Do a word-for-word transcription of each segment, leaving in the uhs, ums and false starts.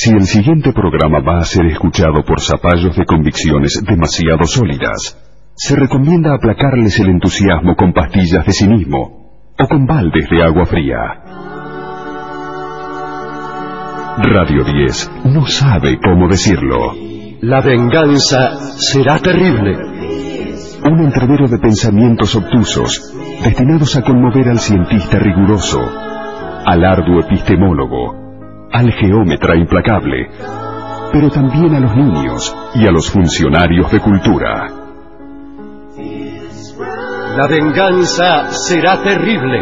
Si el siguiente programa va a ser escuchado por zapallos de convicciones demasiado sólidas, se recomienda aplacarles el entusiasmo con pastillas de cinismo o con baldes de agua fría. Radio diez no sabe cómo decirlo. La venganza será terrible. Un entrevero de pensamientos obtusos, destinados a conmover al cientista riguroso, al arduo epistemólogo, al geómetra implacable, pero también a los niños y a los funcionarios de cultura. La venganza será terrible.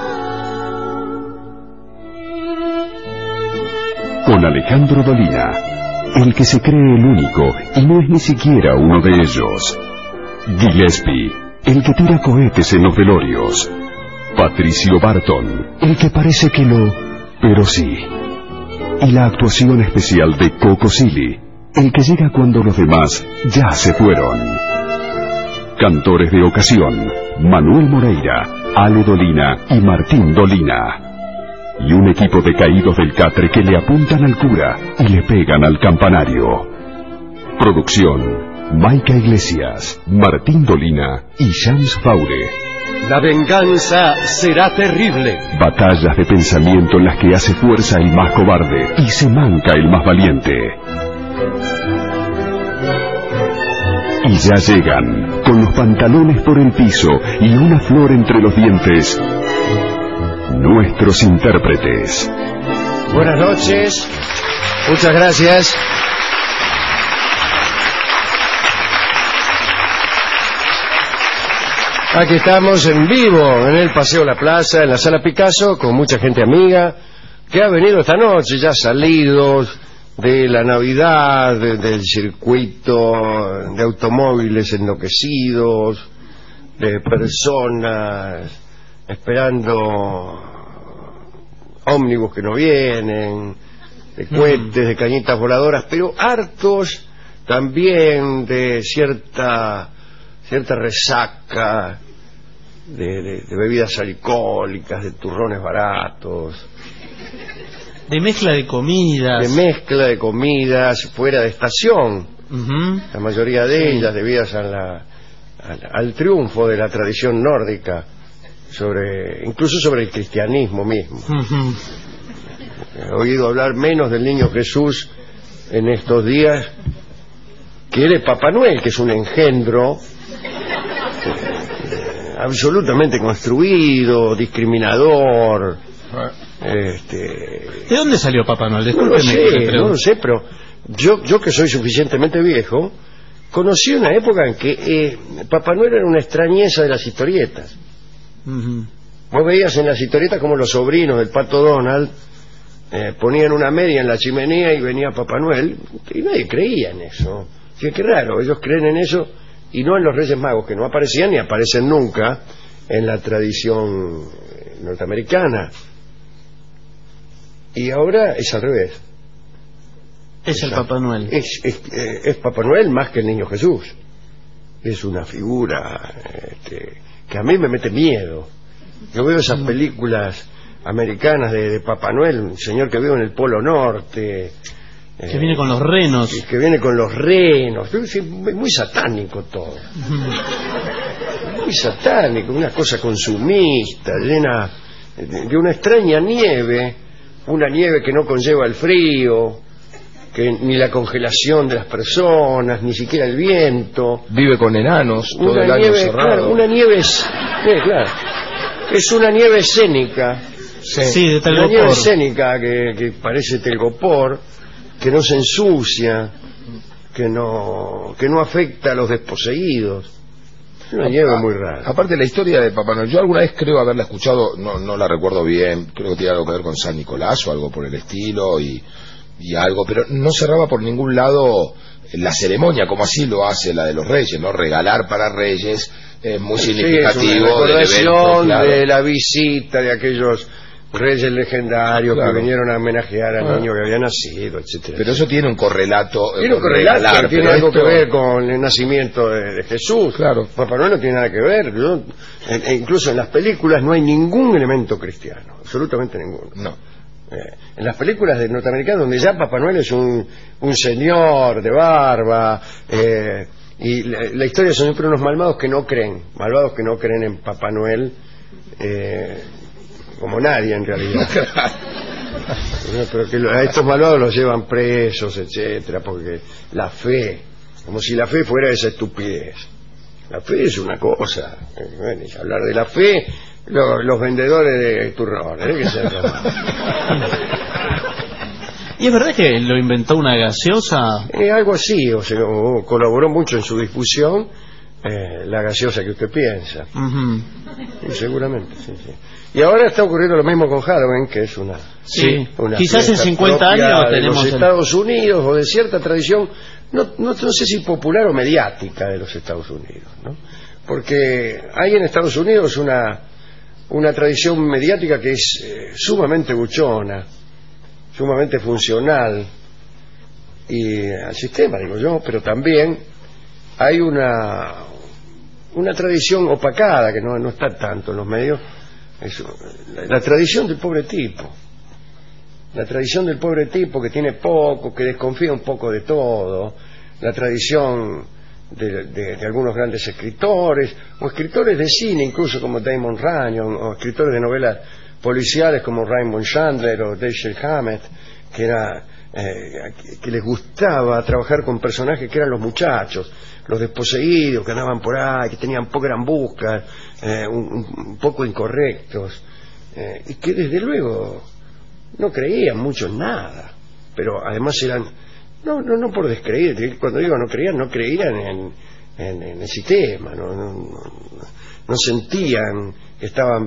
Con Alejandro Dolina, el que se cree el único y no es ni siquiera uno de ellos. Gillespie, el que tira cohetes en los velorios. Patricio Barton, el que parece que lo... pero sí. Y la actuación especial de Coco Silly, el que llega cuando los demás ya se fueron. Cantores de ocasión, Manuel Moreira, Ale Dolina y Martín Dolina. Y un equipo de caídos del catre que le apuntan al cura y le pegan al campanario. Producción, Maica Iglesias, Martín Dolina y Shams Faure. La venganza será terrible. Batallas de pensamiento en las que hace fuerza el más cobarde y se manca el más valiente. Y ya llegan, con los pantalones por el piso y una flor entre los dientes, nuestros intérpretes. Buenas noches, muchas gracias. Aquí estamos en vivo en el Paseo La Plaza, en la Sala Picasso, con mucha gente amiga que ha venido esta noche, ya salidos de la Navidad, de, del circuito de automóviles enloquecidos, de personas esperando ómnibus que no vienen, de cohetes, de cañitas voladoras, pero hartos también de cierta cierta resaca de, de, de bebidas alcohólicas, de turrones baratos, de mezcla de comidas, de mezcla de comidas fuera de estación, uh-huh. La mayoría de sí. ellas debidas a la, a la, al triunfo de la tradición nórdica, sobre incluso sobre el cristianismo mismo. Uh-huh. He oído hablar menos del niño Jesús en estos días que de Papá Noel, que es un engendro absolutamente construido, discriminador. Este... ¿De dónde salió Papá Noel? No lo sé, no lo sé, pero yo, yo que soy suficientemente viejo, conocí una época en que eh, Papá Noel era una extrañeza de las historietas. Uh-huh. Vos veías en las historietas como los sobrinos del Pato Donald eh, ponían una media en la chimenea y venía Papá Noel, y nadie creía en eso. Sí, qué raro, ellos creen en eso y no en los Reyes Magos, que no aparecían ni aparecen nunca en la tradición norteamericana. Y ahora es al revés. Es el Papá Noel. Es, es, es Papá Noel más que el Niño Jesús. Es una figura este, que a mí me mete miedo. Yo veo esas películas americanas de, de Papá Noel, un señor que vive en el Polo Norte, que eh, viene con los renos, que, que viene con los renos, muy satánico todo, muy satánico, una cosa consumista, llena de, de una extraña nieve, una nieve que no conlleva el frío, que ni la congelación de las personas, ni siquiera el viento. Vive con enanos, todo una el año nieve, cerrado. Claro, una nieve es, eh, claro, es una nieve escénica. Sí, sí, de una nieve escénica que, que parece telgopor, que no se ensucia, que no que no afecta a los desposeídos. Es una nieve muy rara. Aparte, la historia de Papá Noel, yo alguna vez creo haberla escuchado, no no la recuerdo bien, creo que tiene algo que ver con San Nicolás o algo por el estilo, y, y algo, pero no cerraba por ningún lado la ceremonia, como así lo hace la de los Reyes, ¿no? Regalar para Reyes es muy sí, significativo. Es una recordación del evento, claro, de la visita de aquellos reyes legendarios, claro, que vinieron a homenajear al ah. niño que había nacido, etcétera. Pero eso tiene un correlato. Tiene un correlato regalar, que tiene algo esto... que ver con el nacimiento de, de Jesús. Claro. Papá Noel no tiene nada que ver. ¿No? E incluso en las películas no hay ningún elemento cristiano, absolutamente ninguno. No. Eh, en las películas de norteamericanas donde ya Papá Noel es un, un señor de barba, eh, y la, la historia son siempre unos malvados que no creen, malvados que no creen en Papá Noel, eh, como nadie en realidad. Pero que a estos malvados los llevan presos, etcétera, porque la fe, como si la fe fuera esa estupidez. La fe es una cosa. Bueno, y hablar de la fe, los, los vendedores de turrones, ¿eh? Que se ¿Y es verdad que lo inventó una gaseosa? eh, algo así, o sea, o colaboró mucho en su difusión, eh, la gaseosa que usted piensa. Uh-huh. Sí, seguramente, sí, sí. Y ahora está ocurriendo lo mismo con Halloween, que es una, Sí, una quizás en fiesta cincuenta propia años de tenemos los el- Estados Unidos, o de cierta tradición, no, no, no sé si popular o mediática de los Estados Unidos, ¿no? Porque hay en Estados Unidos una, una tradición mediática que es eh, sumamente buchona, sumamente funcional y al sistema, digo yo, pero también hay una una tradición opacada que no, no está tanto en los medios, eso, la, la tradición del pobre tipo, la tradición del pobre tipo que tiene poco, que desconfía un poco de todo, la tradición de, de, de algunos grandes escritores, o escritores de cine incluso como Damon Runyon, o escritores de novelas policiales como Raymond Chandler o Dashiell Hammett, que era eh, que les gustaba trabajar con personajes que eran los muchachos, los desposeídos que andaban por ahí, que tenían poco, eran buscas, eh, un, un poco incorrectos, eh, y que desde luego no creían mucho en nada, pero además eran, no no no por descreer, cuando digo no creían, no creían en, en, en el sistema, no, no, no, no sentían que estaban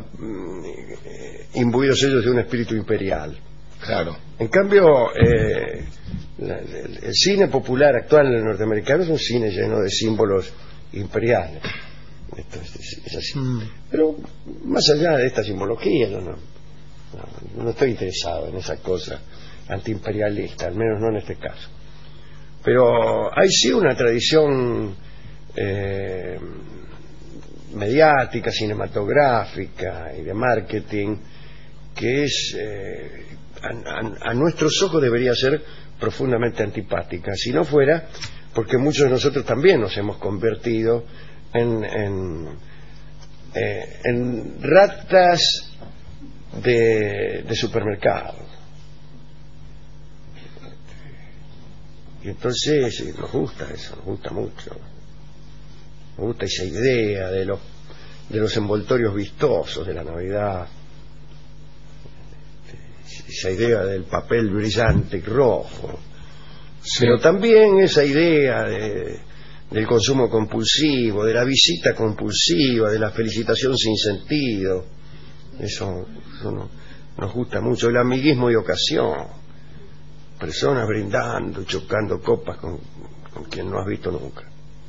mm, imbuidos ellos de un espíritu imperial. Claro. En cambio, eh, la, el, el cine popular actual norteamericano es un cine lleno de símbolos imperiales. Esto es, es, es así. Mm. Pero más allá de esta simbología, yo no, no, no estoy interesado en esa cosa antiimperialista, al menos no en este caso. Pero hay sí una tradición eh, mediática, cinematográfica y de marketing que es eh, a, a, a nuestros ojos debería ser profundamente antipática, si no fuera porque muchos de nosotros también nos hemos convertido en, en, eh, en ratas de, de supermercado. Y entonces eh, nos gusta eso, nos gusta mucho. Nos gusta esa idea de los, de los envoltorios vistosos de la Navidad, esa idea del papel brillante y rojo, sí. Pero también esa idea de, del consumo compulsivo, de la visita compulsiva, de la felicitación sin sentido. Eso, eso no, nos gusta mucho. El amiguismo de ocasión, personas brindando y chocando copas con, con quien no has visto nunca.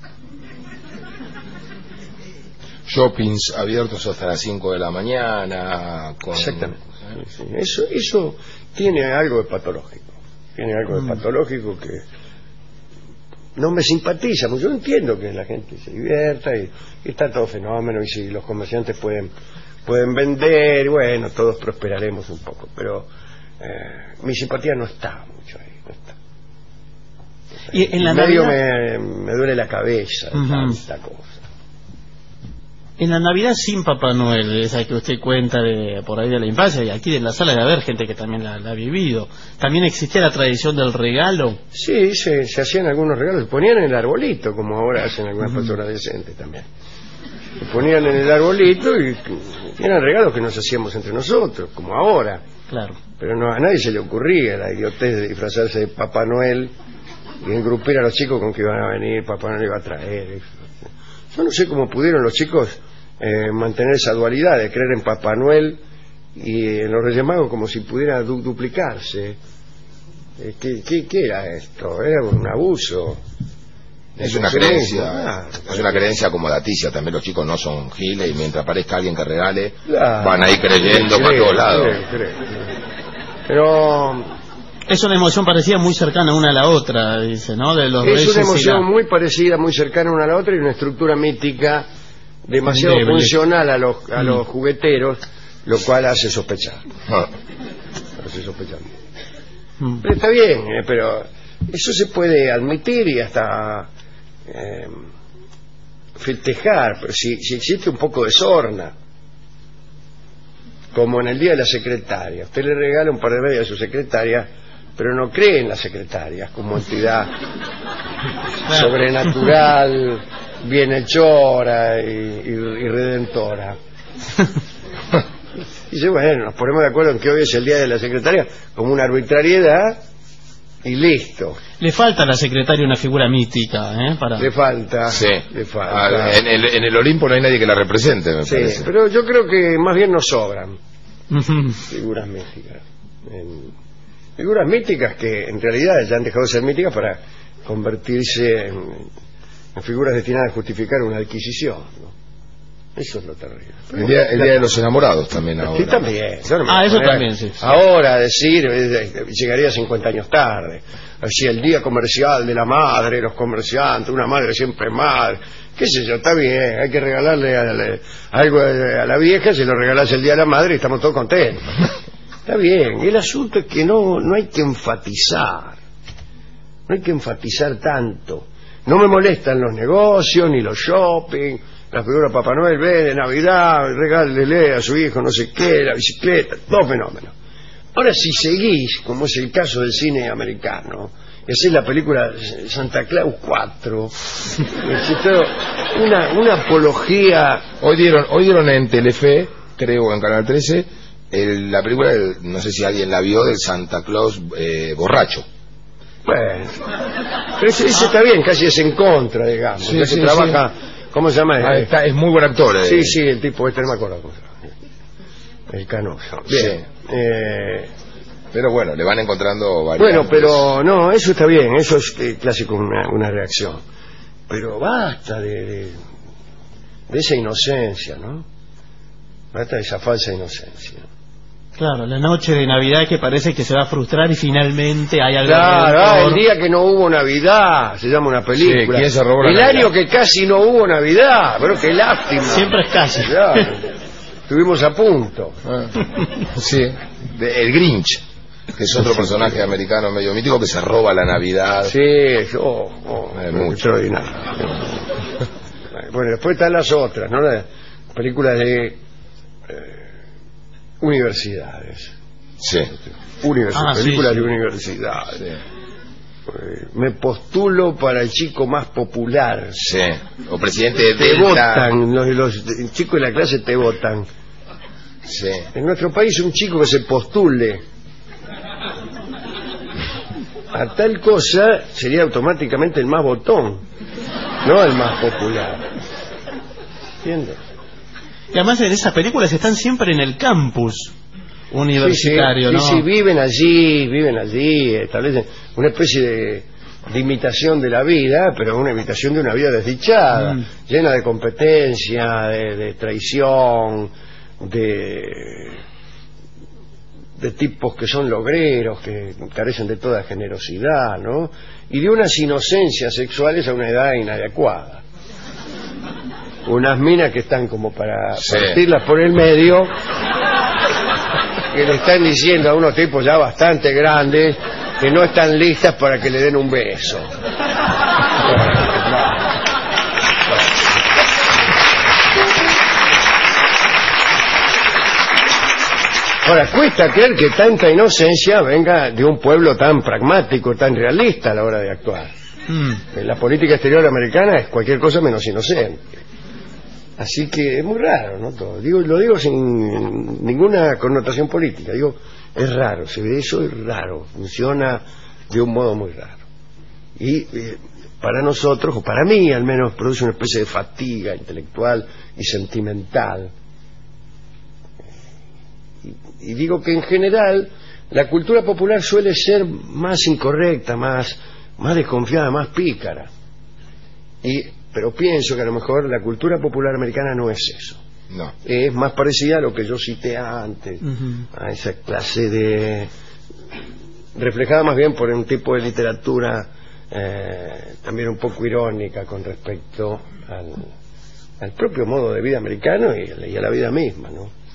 Shoppings abiertos hasta las cinco de la mañana. Con... Exactamente. Sí, sí. Eso, eso tiene algo de patológico. Tiene algo de patológico que no me simpatiza. Yo entiendo que la gente se divierta y, y está todo fenómeno, y si los comerciantes pueden pueden vender, y bueno, todos prosperaremos un poco. Pero eh, mi simpatía no está mucho ahí. No está. O sea, y en la medio Navidad... me, me duele la cabeza de Uh-huh. tanta cosa. En la Navidad sin Papá Noel, esa que usted cuenta de por ahí de la infancia, y aquí en la sala de haber gente que también la, la ha vivido, ¿también existía la tradición del regalo? Sí, se, se hacían algunos regalos, se ponían en el arbolito, como ahora hacen algunas Uh-huh. personas decentes también. Se ponían en el arbolito y eran regalos que nos hacíamos entre nosotros, como ahora. Claro. Pero no, a nadie se le ocurría la idiotez de disfrazarse de Papá Noel y engrupir a los chicos con que iban a venir, Papá Noel iba a traer. Yo no sé cómo pudieron los chicos eh, mantener esa dualidad de creer en Papá Noel y en los Reyes Magos como si pudiera du duplicarse. Eh, ¿qué, qué, ¿Qué era esto? Era un abuso. Es una Sí, creencia, claro. es una creencia acomodaticia. También los chicos no son giles y mientras aparezca alguien que regale, Claro. van a ir creyendo para Creo, todos lados. creo, creo, creo. Pero Es una emoción parecida, muy cercana una a la otra, dice, ¿no? De los es reyes una y emoción la- muy parecida, muy cercana una a la otra, y una estructura mítica demasiado Endeble. funcional a los, a Mm. los jugueteros, lo cual hace sospechar. Ah, no se sospecha. Mm. Pero está bien, eh, pero eso se puede admitir y hasta eh, festejar, pero si, si existe un poco de sorna, como en el día de la secretaria, usted le regala un par de medias a su secretaria, pero no cree en las secretarias como entidad sobrenatural, bienhechora y, y, y redentora. Y dice, bueno, nos ponemos de acuerdo en que hoy es el día de la secretaria como una arbitrariedad y listo. Le falta a la secretaria una figura mítica, ¿eh? Para... Le falta, sí. le falta. Ah, en, el, en el Olimpo no hay nadie que la represente, me sí, parece. Pero yo creo que más bien nos sobran figuras míticas. En, figuras míticas que en realidad ya han dejado de ser míticas para convertirse en, en figuras destinadas a justificar una adquisición, ¿no? Eso es lo terrible. El día, el día de los enamorados también ahora. Sí, también. No ah, eso también, sí. Ahora decir, llegaría cincuenta años tarde. Así el día comercial de la madre, los comerciantes, una madre siempre madre. Qué sé yo, está bien, hay que regalarle a la, algo a la vieja, se lo regalas el día de la madre y estamos todos contentos. Está bien, el asunto es que no, no hay que enfatizar. No hay que enfatizar tanto. No me molestan los negocios, ni los shopping, la figura de Papá Noel, ve de Navidad, regálele a su hijo no sé qué, la bicicleta, todo fenómeno. Ahora, si seguís, como es el caso del cine americano, y hacés la película Santa Claus cuatro, una, una apología... Hoy dieron, hoy dieron en Telefe, creo en Canal trece, el, la película, del, no sé si alguien la vio, del Santa Claus eh, borracho. Bueno, pero ese, ese está bien, casi es en contra, digamos, sí, sí, trabaja... Sí. ¿Cómo se llama? Ah, está, es muy buen actor. Eh. Sí, sí, el tipo este no me acuerdo cómo se llama. El Canoso. Bien. Sí. Eh, pero bueno, le van encontrando varias. Bueno, pero no, eso está bien, eso es eh, clásico, una, una reacción. Pero basta de, de, de esa inocencia, ¿no? Basta de esa falsa inocencia. Claro, la noche de Navidad que parece que se va a frustrar y finalmente hay algo. Claro, ah, el día que no hubo Navidad, se llama una película. Sí, ¿quién se robó la el Navidad? Año que casi no hubo Navidad, pero qué lástima. Siempre es casi. Claro, estuvimos a punto. Ah. Sí, de, el Grinch, que es otro personaje americano medio mítico que se roba la Navidad. Sí, oh, oh, es muy extraordinario. Bueno, después están las otras, ¿no? Las películas de... Eh, universidades. Sí. Universi ah, películas sí, sí. de universidades. Sí. Eh, me postulo para el chico más popular. Sí. O presidente de te Delta. votan, los, los chicos de la clase te votan. Sí. En nuestro país un chico que se postule a tal cosa sería automáticamente el más votón, no el más popular. ¿Entiendes? Y además en esas películas están siempre en el campus universitario, sí, sí, ¿no? Sí, sí, viven allí, viven allí, establecen una especie de, de imitación de la vida, pero una imitación de una vida desdichada, mm. llena de competencia, de, de traición, de, de tipos que son logreros, que carecen de toda generosidad, ¿no? Y de unas inocencias sexuales a una edad inadecuada. Unas minas que están como para sí. partirlas por el medio, que le están diciendo a unos tipos ya bastante grandes que no están listas para que le den un beso. Ahora, cuesta creer que tanta inocencia venga de un pueblo tan pragmático, tan realista a la hora de actuar. Mm. La política exterior americana es cualquier cosa menos inocente. Así que es muy raro, ¿no? Todo. Digo, lo digo sin ninguna connotación política. Digo, es raro, se ve eso, es raro. Funciona de un modo muy raro. Y eh, para nosotros, o para mí al menos, produce una especie de fatiga intelectual y sentimental. Y, y digo que en general la cultura popular suele ser más incorrecta, más, más desconfiada, más pícara. Y pero pienso que a lo mejor la cultura popular americana no es eso. No. Es más parecida a lo que yo cité antes, uh-huh. a esa clase de... reflejada más bien por un tipo de literatura eh, también un poco irónica con respecto al, al propio modo de vida americano y, y a la vida misma, ¿no?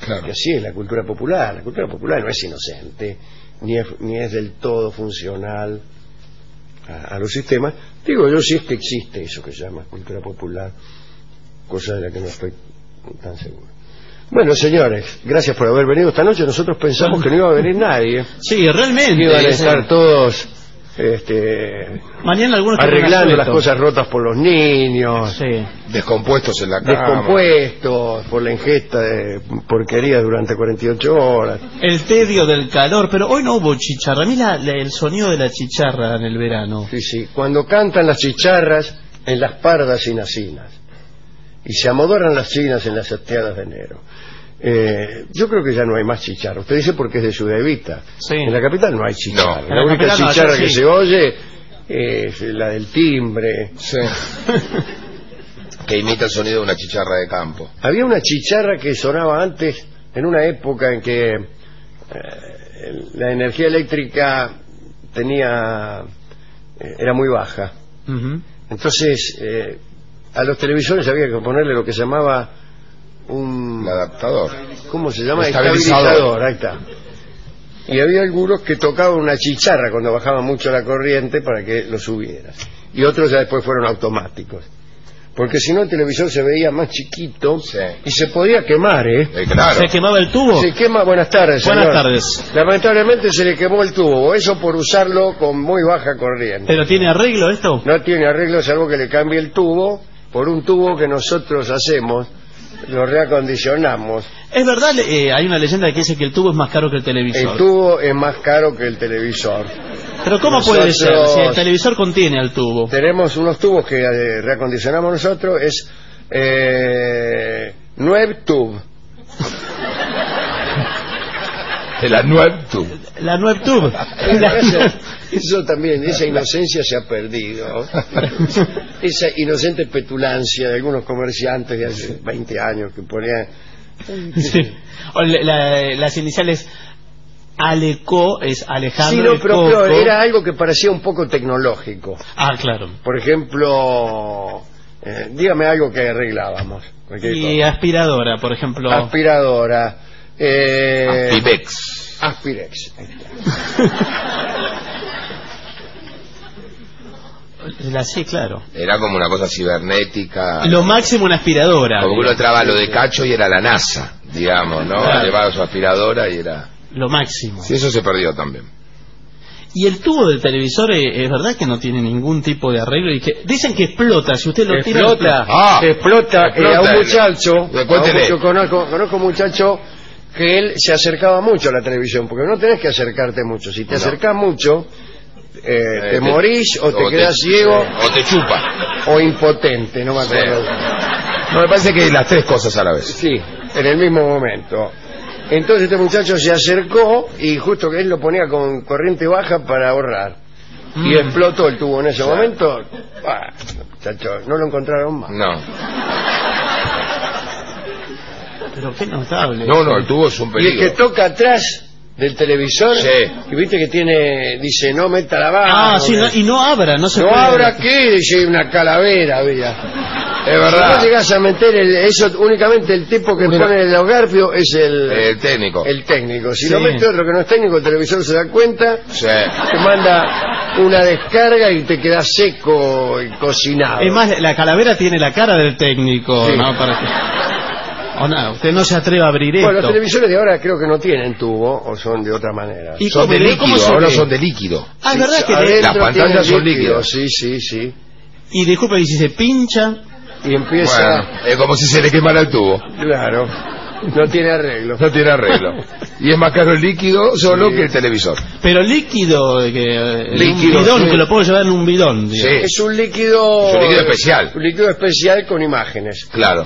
Claro. Que así es la cultura popular. La cultura popular no es inocente, ni es, ni es del todo funcional a, a los sistemas. Digo yo, si es que existe eso que se llama cultura popular, cosa de la que no estoy tan seguro. Bueno, señores, gracias por haber venido esta noche. Nosotros pensamos que no iba a venir nadie. Sí, realmente. Que iban a estar todos este, mañana algunos arreglando las cosas rotas por los niños, sí. descompuestos en la cama, descompuestos por la ingesta de porquería durante cuarenta y ocho horas. El tedio del calor, pero hoy no hubo chicharra. A mí la, la, el sonido de la chicharra en el verano. Sí, sí, cuando cantan las chicharras en las pardas y nacinas y se amodoran las chinas en las hasteadas de enero. Eh, yo creo que ya no hay más chicharra. Usted dice porque es de Ciudad Evita. Sí. En la capital no hay chicharra. No. La, la única capital, chicharra no, que sí. se oye es la del timbre. Sí. Que imita el sonido de una chicharra de campo. Había una chicharra que sonaba antes, en una época en que eh, la energía eléctrica tenía eh, era muy baja. Uh-huh. Entonces eh, a los televisores había que ponerle lo que se llamaba un... El adaptador. ¿Cómo se llama? Estabilizador. Estabilizador, ahí está. Y había algunos que tocaban una chicharra cuando bajaba mucho la corriente para que lo subieras. Y otros ya después fueron automáticos. Porque si no el televisor se veía más chiquito, Sí. y se podía quemar, ¿eh? Eh, claro. ¿Se quemaba el tubo? Se quema... Buenas tardes, Buenas señor. tardes. Lamentablemente se le quemó el tubo, eso por usarlo con muy baja corriente. ¿Pero tiene arreglo esto? No tiene arreglo salvo que le cambie el tubo por un tubo que nosotros hacemos, lo reacondicionamos. Es verdad, eh, hay una leyenda que dice que el tubo es más caro que el televisor. El tubo es más caro que el televisor. Pero ¿cómo Nosotros puede ser si el televisor contiene al tubo? Tenemos unos tubos que eh, reacondicionamos nosotros, es eh, Nuevtube. De la Nuevtube. La Nuevtube. Eso, eso también, esa inocencia se ha perdido. Esa inocente petulancia de algunos comerciantes de hace veinte años que ponían... Sí. O la- la- las iniciales Aleco es Sí, Alejandro. no, y pero, Coco. pero era algo que parecía un poco tecnológico. Ah, claro. Por ejemplo, eh, dígame algo que arreglábamos. Cualquier Y cosa. aspiradora, por ejemplo. Aspiradora. Eh, Aspirex. Aspirex. Ahí está. La, sí, claro. Era como una cosa cibernética. Lo máximo una aspiradora. Como que uno entraba a lo de Cacho y era la NASA, digamos, ¿no? Claro. Llevaba su aspiradora y era... Lo máximo. Sí, eso se perdió también. Y el tubo del televisor eh, es verdad que no tiene ningún tipo de arreglo y que dicen que explota si usted lo tira. Explota, Ah, explota, explota eh, a un el- muchacho, a un Cuéntele. muchacho- conozco, conozco un muchacho que él se acercaba mucho a la televisión, porque no tenés que acercarte mucho, si te No. acercás mucho, eh, Eh, te morís o te o quedás ciego O te chupa. o impotente, no me Sí. acuerdo. No, me parece que las tres cosas a la vez. Sí, en el mismo momento. Entonces este muchacho se acercó y justo que él lo ponía con corriente baja para ahorrar. Y Mm. explotó el tubo en ese Sí. momento. Ah, muchacho, no lo encontraron más. No. Pero qué notable. No, no, el tubo es un Y el que peligro. toca atrás del televisor, Sí. y viste que tiene, dice, no meta la mano. Ah, sí, no- y no abra, no se no puede. abra aquí, dice una calavera, había. Es Si verdad. no llegas a meter el- eso, únicamente el tipo que Mira. pone los garfios es el, El técnico. el técnico. Si Sí. lo mete otro que no es técnico, el televisor se da cuenta, Sí. te manda una descarga y te quedas seco y cocinado. Es más, la calavera tiene la cara del técnico, Sí. ¿no? Para que... O no, usted no se atreve a abrir Bueno, los esto. televisores de ahora creo que no tienen tubo, o son de otra manera. ¿Y Son cómo- de pero cómo líquido, se ahora ve? son de líquido. Ah, es verdad que... Adentro Las pantallas tienen son líquido, líquidos. Sí, sí, sí. Y disculpe, y si se pincha... Y empieza, Bueno, es como si se le quemara el tubo. claro, no tiene arreglo. No tiene arreglo. Y es más caro el líquido solo Sí. que el televisor. Pero líquido, eh, que, eh, Líquido, un bidón, sí. que lo puedo llevar en un bidón. Sí. digamos. Es un líquido... Es un líquido especial. Un líquido especial con imágenes. Claro.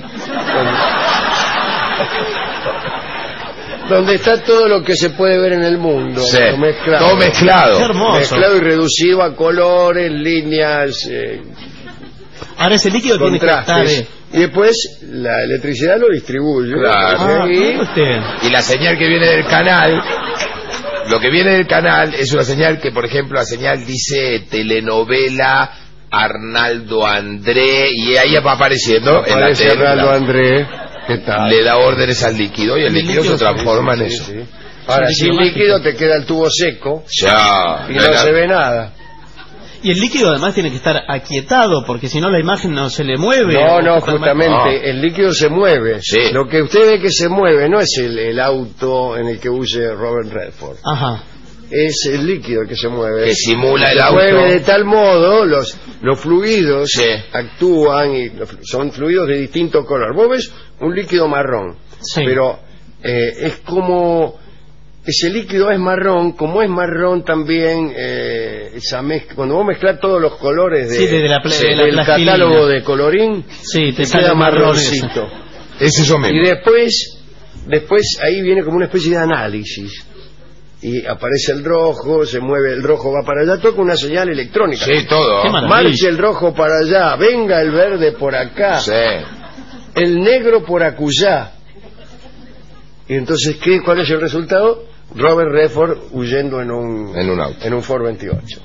Donde está todo lo que se puede ver en el mundo. Sí. Todo mezclado. Todo mezclado. Qué hermoso. Mezclado y reducido a colores, líneas, eh, Ahora ese líquido tiene que estar... contrastes. eh, Y después la electricidad lo distribuye. Claro. Ah, Y- mire usted. Y la señal que viene del canal, lo que viene del canal es una señal que, por ejemplo, la señal dice telenovela Arnaldo André y ahí va apareciendo en la Aparece tele. Arnaldo la- André. ¿Qué tal? le da órdenes al líquido y el, El líquido, líquido se transforma Sí, en sí, eso. sí. Ahora, Es un sin líquido líquido mágico. te queda el tubo seco Ya, y no no era- se ve nada. Y el líquido además tiene que estar aquietado, porque si no la imagen no se le mueve. No, o no, está mal- justamente, Ah. el líquido se mueve. Sí. Lo que usted ve que se mueve no es el, el auto en el que huye Robert Redford. Ajá. Es el líquido el que se mueve. que simula el Se auto. mueve de tal modo, los, los fluidos Sí. actúan y los flu- son fluidos de distinto color. Vos ves un líquido marrón, Sí. pero eh, es como... Ese líquido es marrón, como es marrón también eh, esa mezcla, cuando vos mezclás todos los colores de, Sí, de la pla- sí, de la del plastilina. catálogo de colorín, Sí, te te sale queda marrón marroncito. Es eso mismo. Y después, después ahí viene como una especie de análisis. Y aparece el rojo, se mueve, el rojo va para allá, toca una señal electrónica. Sí, todo. Qué maravilla. Marche el rojo para allá, venga el verde por acá, Sí. el negro por acullá. Y entonces, ¿qué, ¿cuál es el resultado? Robert Redford huyendo en un, En un auto. en un Ford veintiocho.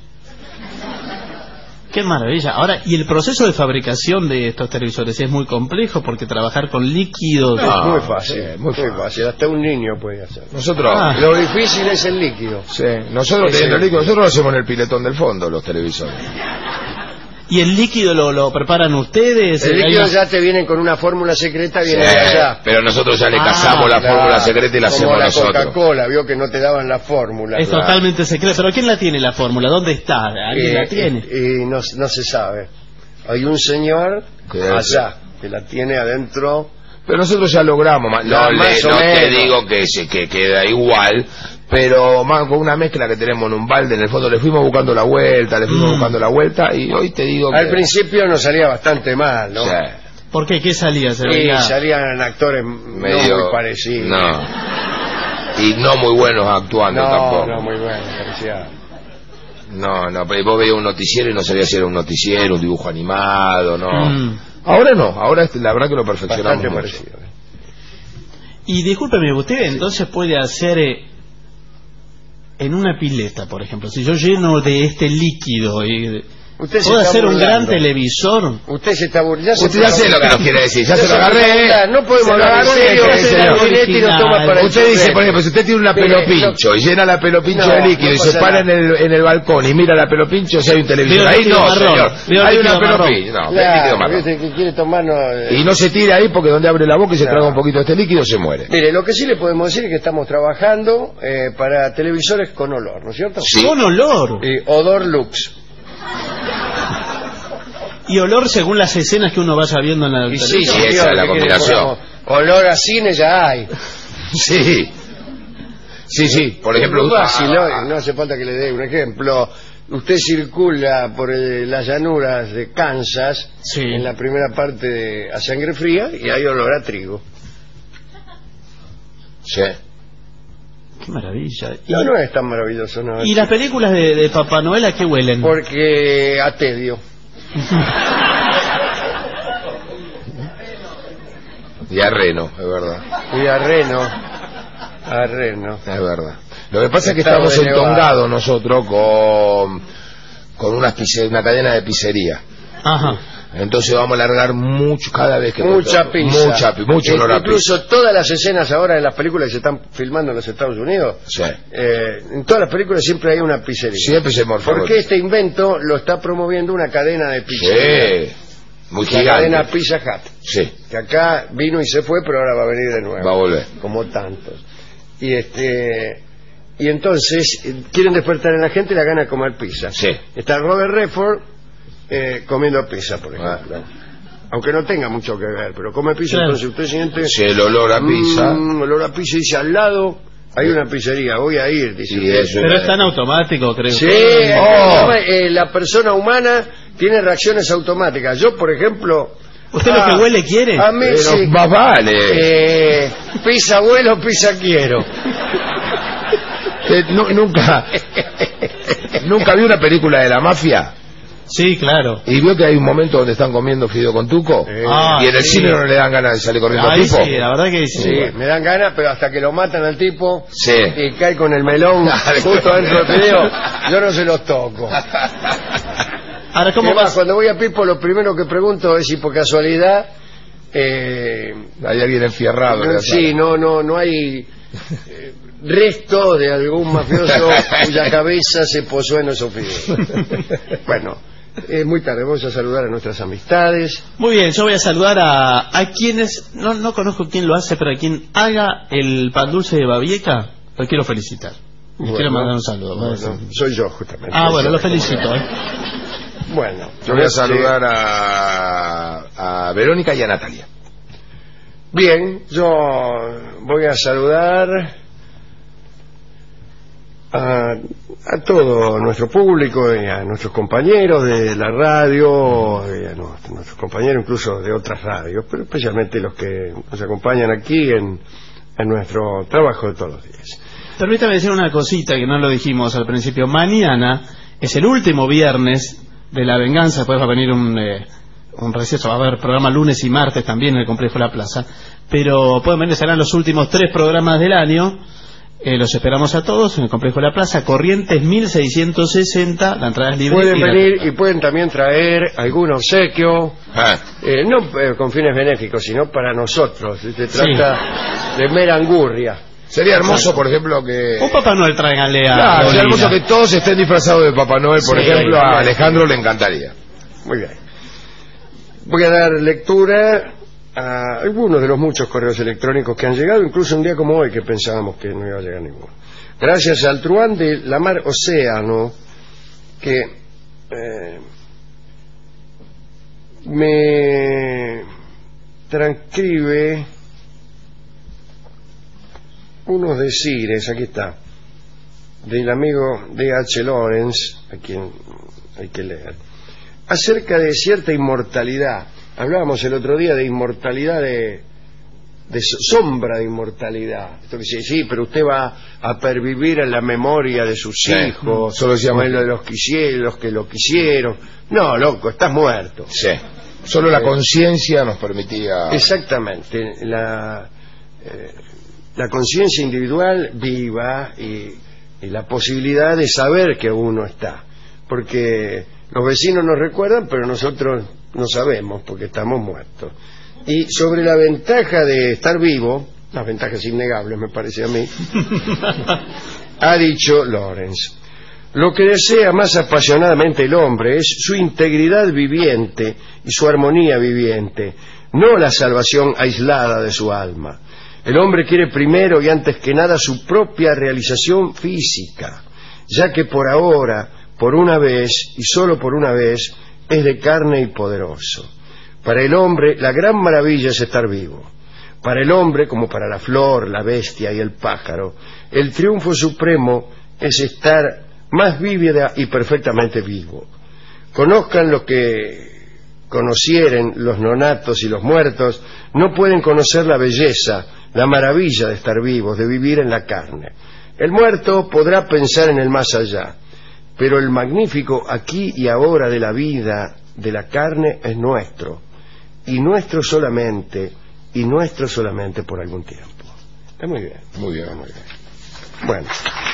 Qué maravilla. Ahora, y el proceso de fabricación de estos televisores es muy complejo porque trabajar con líquidos. No. Ah, muy fácil, sí, muy muy fácil. Hasta un niño puede hacerlo. Nosotros, Ah. Lo difícil es el líquido. sí, nosotros Ese- teniendo líquido, nosotros lo hacemos en el piletón del fondo, los televisores. ¿Y el líquido lo, lo preparan ustedes? El Hay líquido una- ya te vienen con una fórmula secreta, Sí, viene de allá. pero nosotros ya le Ah, cazamos la Claro, fórmula secreta y la como hacemos la nosotros. Coca-Cola, vio que no te daban la fórmula. Es Claro. totalmente secreto. ¿Pero quién la tiene la fórmula? ¿Dónde está? ¿Alguien Eh, la tiene? eh, y no, no se sabe. Hay un señor Que allá que la tiene adentro. Pero nosotros ya logramos, ma- Ya, no, más le- o no te menos. digo que, se, que queda igual, pero más con una mezcla que tenemos en un balde, en el fondo le fuimos buscando la vuelta, le fuimos Mm. buscando la vuelta y hoy te digo Al que... principio nos salía bastante mal, ¿no? Sí, ¿Por qué? ¿Qué salía? Se Y veía- salían actores medio... no muy parecidos. No. Y no muy buenos actuando no, tampoco. no, muy bueno, parecía. No, no, pero vos veías un noticiero y no sabías si era un noticiero, un dibujo animado, no. Mm. Ahora no, ahora este, la verdad que lo perfeccionamos Bastante mucho. parecido. Y discúlpeme, usted entonces puede hacer eh, en una pileta, por ejemplo, si yo lleno de este líquido, y, Usted se ¿puedo está hacer un gran burlando. televisor? Usted se está burlando. Usted ya sé lo que nos quiere decir, ya se lo agarré. No podemos Se lo hablar en agarré, serio. que Usted se la lo- Giletti y nos toma para el Usted dice, chupete. por ejemplo, si usted tiene una Mire, pelo pincho y llena la pelo pincho No, de líquido no y se pasa para en nada. el, en el balcón y mira la pelo pincho, si hay un televisor. Veo Ahí líquido no, marrón, señor. veo Hay líquido una pelo marrón. pincho. No, ve Claro, líquido marrón. viste que quiere tomarnos. eh, Y no se tire ahí porque donde abre la boca y se No. traga un poquito de este líquido se muere. Mire, lo que sí le podemos decir es que estamos trabajando eh, para televisores con olor, ¿no es cierto? Sí. Con olor. Y odor lux. Y olor según las escenas que uno vaya viendo en la Y televisión. sí, señor, esa es la ¿qué quiere? combinación. Como olor a cine ya hay. Sí. Sí, sí. Por ejemplo, Muy fácil, ah, ¿no? No hace falta que le dé un ejemplo. Usted circula por eh, las llanuras de Kansas, Sí. en la primera parte de, a sangre fría, y hay olor a trigo. sí. Qué maravilla. Y, No, no es tan maravilloso, ¿no? y las películas de, de Papá Noel, ¿a qué huelen? Porque a tedio. Y a reno, es verdad. Y a reno. A reno. Es verdad. Lo que pasa es que Estado estamos de Nevada. entongados nosotros con, con una, pizze- una cadena de pizzería. Ajá. Entonces vamos a largar mucho cada vez que Mucha podemos. pizza. Mucha pi- mucho E- olor a pizza. Incluso todas las escenas ahora de las películas que se están filmando en los Estados Unidos, Sí. eh, en todas las películas siempre hay una pizzería. Siempre se morfa. Porque este invento lo está promoviendo una cadena de pizzería. Sí. Muy La cadena gigante. Pizza Hut. Sí. Que acá vino y se fue, pero ahora va a venir de nuevo. Va a volver. Como tantos. Y este y entonces eh, quieren despertar en la gente la gana de comer pizza. Sí. Está Robert Redford eh, comiendo pizza, por Ah. ejemplo. Aunque no tenga mucho que ver, pero come pizza, Claro. entonces usted siente Sí, el olor a pizza. mm, olor a pizza y dice al lado hay una pizzería, voy a ir, dice. Sí, usted. eso Pero es tan automático, creo. Sí, Oh. eh, la persona humana tiene reacciones automáticas. Yo, por ejemplo, ¿Usted ah, lo que huele quiere? A mí Pero sí. más vale. Eh, pizza abuelo, pizza quiero. Eh, nu- nunca, nunca vi una película de la mafia Sí, claro. y vio que hay un momento donde están comiendo fideo con tuco Eh, Ah, y en el sí. cine no le dan ganas de salir corriendo al Ahí tipo. sí, la verdad que sí. Sí, me dan ganas, pero hasta que lo matan al tipo Sí. y cae con el melón justo dentro del video, yo no se los toco. Ahora, ¿cómo Además, vas? cuando voy a Pipo, lo primero que pregunto es si por casualidad Eh, hay alguien enfierrado. no, sí, no, no, no hay eh, resto de algún mafioso cuya cabeza se posó en esos fideos. Bueno, es muy tarde, vamos a saludar a nuestras amistades. Muy bien, yo voy a saludar a, a quienes, no, no conozco quién lo hace, pero a quien haga el pan dulce de Babieca, lo quiero felicitar. Les Bueno, quiero mandar un saludo. Bueno, soy yo, justamente. Ah, bueno, Yo, lo felicito. ¿eh? Bueno, Yo voy a saludar a, a Verónica y a Natalia. Bien, yo voy a saludar a, a todo nuestro público y a nuestros compañeros de la radio y a nuestros, nuestros compañeros incluso de otras radios, pero especialmente los que nos acompañan aquí en, en nuestro trabajo de todos los días. Permítame decir una cosita que no lo dijimos al principio. Mañana es el último viernes de La Venganza, después va a venir un, eh, un receso, va a haber programa lunes y martes también en el Complejo La Plaza, pero pueden venir, serán los últimos tres programas del año. Eh, los esperamos a todos en el Complejo La Plaza, Corrientes mil seiscientos sesenta, la entrada es libre. Pueden y venir gratuita. y pueden también traer algún obsequio, Ah, eh, no eh, con fines benéficos, sino para nosotros. Se trata de mera angurria. sería hermoso, por ejemplo, que... Un Papá Noel tráiganle a Claro, sería Dolina. hermoso que todos estén disfrazados de Papá Noel, por Sí, ejemplo. A claro. Alejandro le encantaría. Muy bien. Voy a dar lectura a algunos de los muchos correos electrónicos que han llegado, incluso un día como hoy que pensábamos que no iba a llegar ninguno. Gracias al truán de la mar Océano, que eh, me transcribe unos decires, aquí está, del amigo D H Lawrence, a quien hay que leer, acerca de cierta inmortalidad. Hablábamos el otro día de inmortalidad, de, de sombra de inmortalidad. Esto que dice, sí, pero usted va a pervivir en la memoria de sus Sí. hijos, Solo decíamos o en lo de los, quisieron, los que lo quisieron. No, loco, estás muerto. Sí. Solo la conciencia nos permitía... Exactamente. La, eh, la conciencia individual viva y, y la posibilidad de saber que uno está. Porque los vecinos nos recuerdan, pero nosotros no sabemos porque estamos muertos. Y sobre la ventaja de estar vivo, las ventajas innegables me parece a mí, ha dicho Lawrence: lo que desea más apasionadamente el hombre es su integridad viviente y su armonía viviente, no la salvación aislada de su alma. El hombre quiere primero y antes que nada su propia realización física, ya que por ahora, por una vez y solo por una vez, es de carne y poderoso. Para el hombre la gran maravilla es estar vivo. Para el hombre, como para la flor, la bestia y el pájaro, el triunfo supremo es estar más vívida y perfectamente vivo. Conozcan lo que conocieren los nonatos y los muertos, no pueden conocer la belleza, la maravilla de estar vivos, de vivir en la carne. El muerto podrá pensar en el más allá, pero el magnífico aquí y ahora de la vida, de la carne, es nuestro, y nuestro solamente, y nuestro solamente por algún tiempo. Está muy bien. Muy bien. Muy bien. Bueno.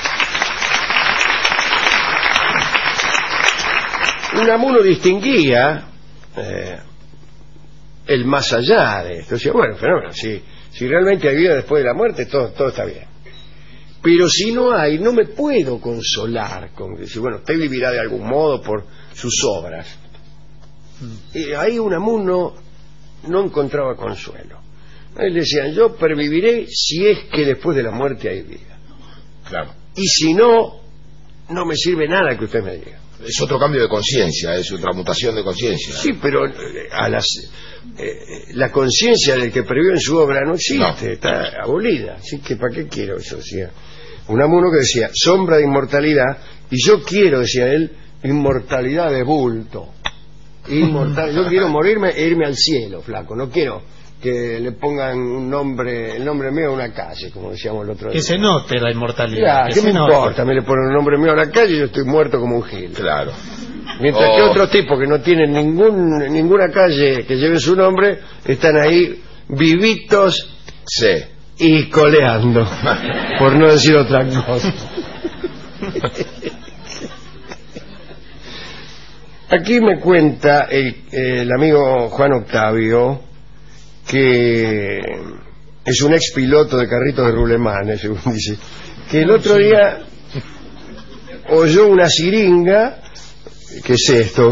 Unamuno distinguía eh, el más allá de esto. Decía, bueno, fenómeno, si, si realmente hay vida después de la muerte, todo, todo está bien. Pero si no hay, no me puedo consolar con decir, bueno, usted vivirá de algún modo por sus obras. Y ahí Unamuno no encontraba consuelo. Él decía, yo perviviré si es que después de la muerte hay vida. Claro. Y si no, no me sirve nada que usted me diga. Es otro cambio de conciencia, es otra mutación de conciencia. Sí, pero eh, a las, eh, la conciencia del que previó en su obra no existe, No. está abolida. Así que, ¿para qué quiero eso? Decía Unamuno, que decía, sombra de inmortalidad, y yo quiero, decía él, inmortalidad de bulto. Inmortal, yo quiero morirme e irme al cielo, flaco, no quiero que le pongan un nombre, el nombre mío a una calle, como decíamos el otro día. Que se note la inmortalidad. Claro, que ¿qué se me note. importa? Me le ponen un nombre mío a la calle y yo estoy muerto como un gil. Claro. Mientras Oh. que otros tipos que no tienen ningún ninguna calle que lleve su nombre están ahí vivitos Sí. y coleando, por no decir otra cosa. Aquí me cuenta el, el amigo Juan Octavio que es un ex piloto de carritos de rulemanes, según dice, que el otro día oyó una siringa. ¿Qué es esto?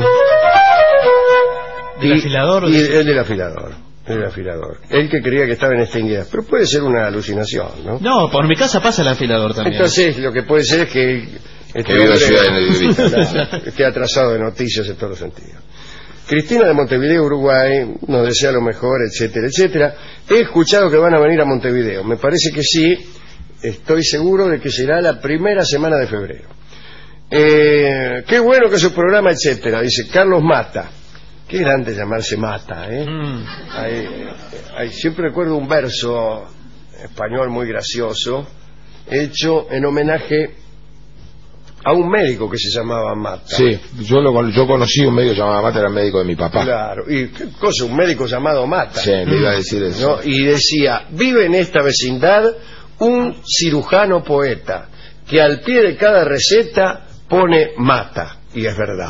¿Del y, afilador? Y el del afilador. El afilador. Él que creía que estaba en extinguida. Pero puede ser una alucinación, ¿no? No, por mi casa pasa el afilador también. Entonces, lo que puede ser es que este Que vive en Ciudad de Negrita. hombre esté atrasado de noticias en todos los sentidos. Cristina de Montevideo, Uruguay, nos desea lo mejor, etcétera, etcétera. He escuchado que van a venir a Montevideo. Me parece que sí. Estoy seguro de que será la primera semana de febrero. Eh, qué bueno que su programa, etcétera, dice Carlos Mata. Qué grande llamarse Mata, ¿eh? Mm. Hay, hay, siempre recuerdo un verso español muy gracioso, hecho en homenaje a un médico que se llamaba Mata. Sí, yo, lo, yo conocí un médico llamado Mata, era el médico de mi papá. Claro, y qué cosa, un médico llamado Mata. Sí, le iba a decir eso. ¿No? Y decía, vive en esta vecindad un cirujano poeta, que al pie de cada receta pone Mata, y es verdad.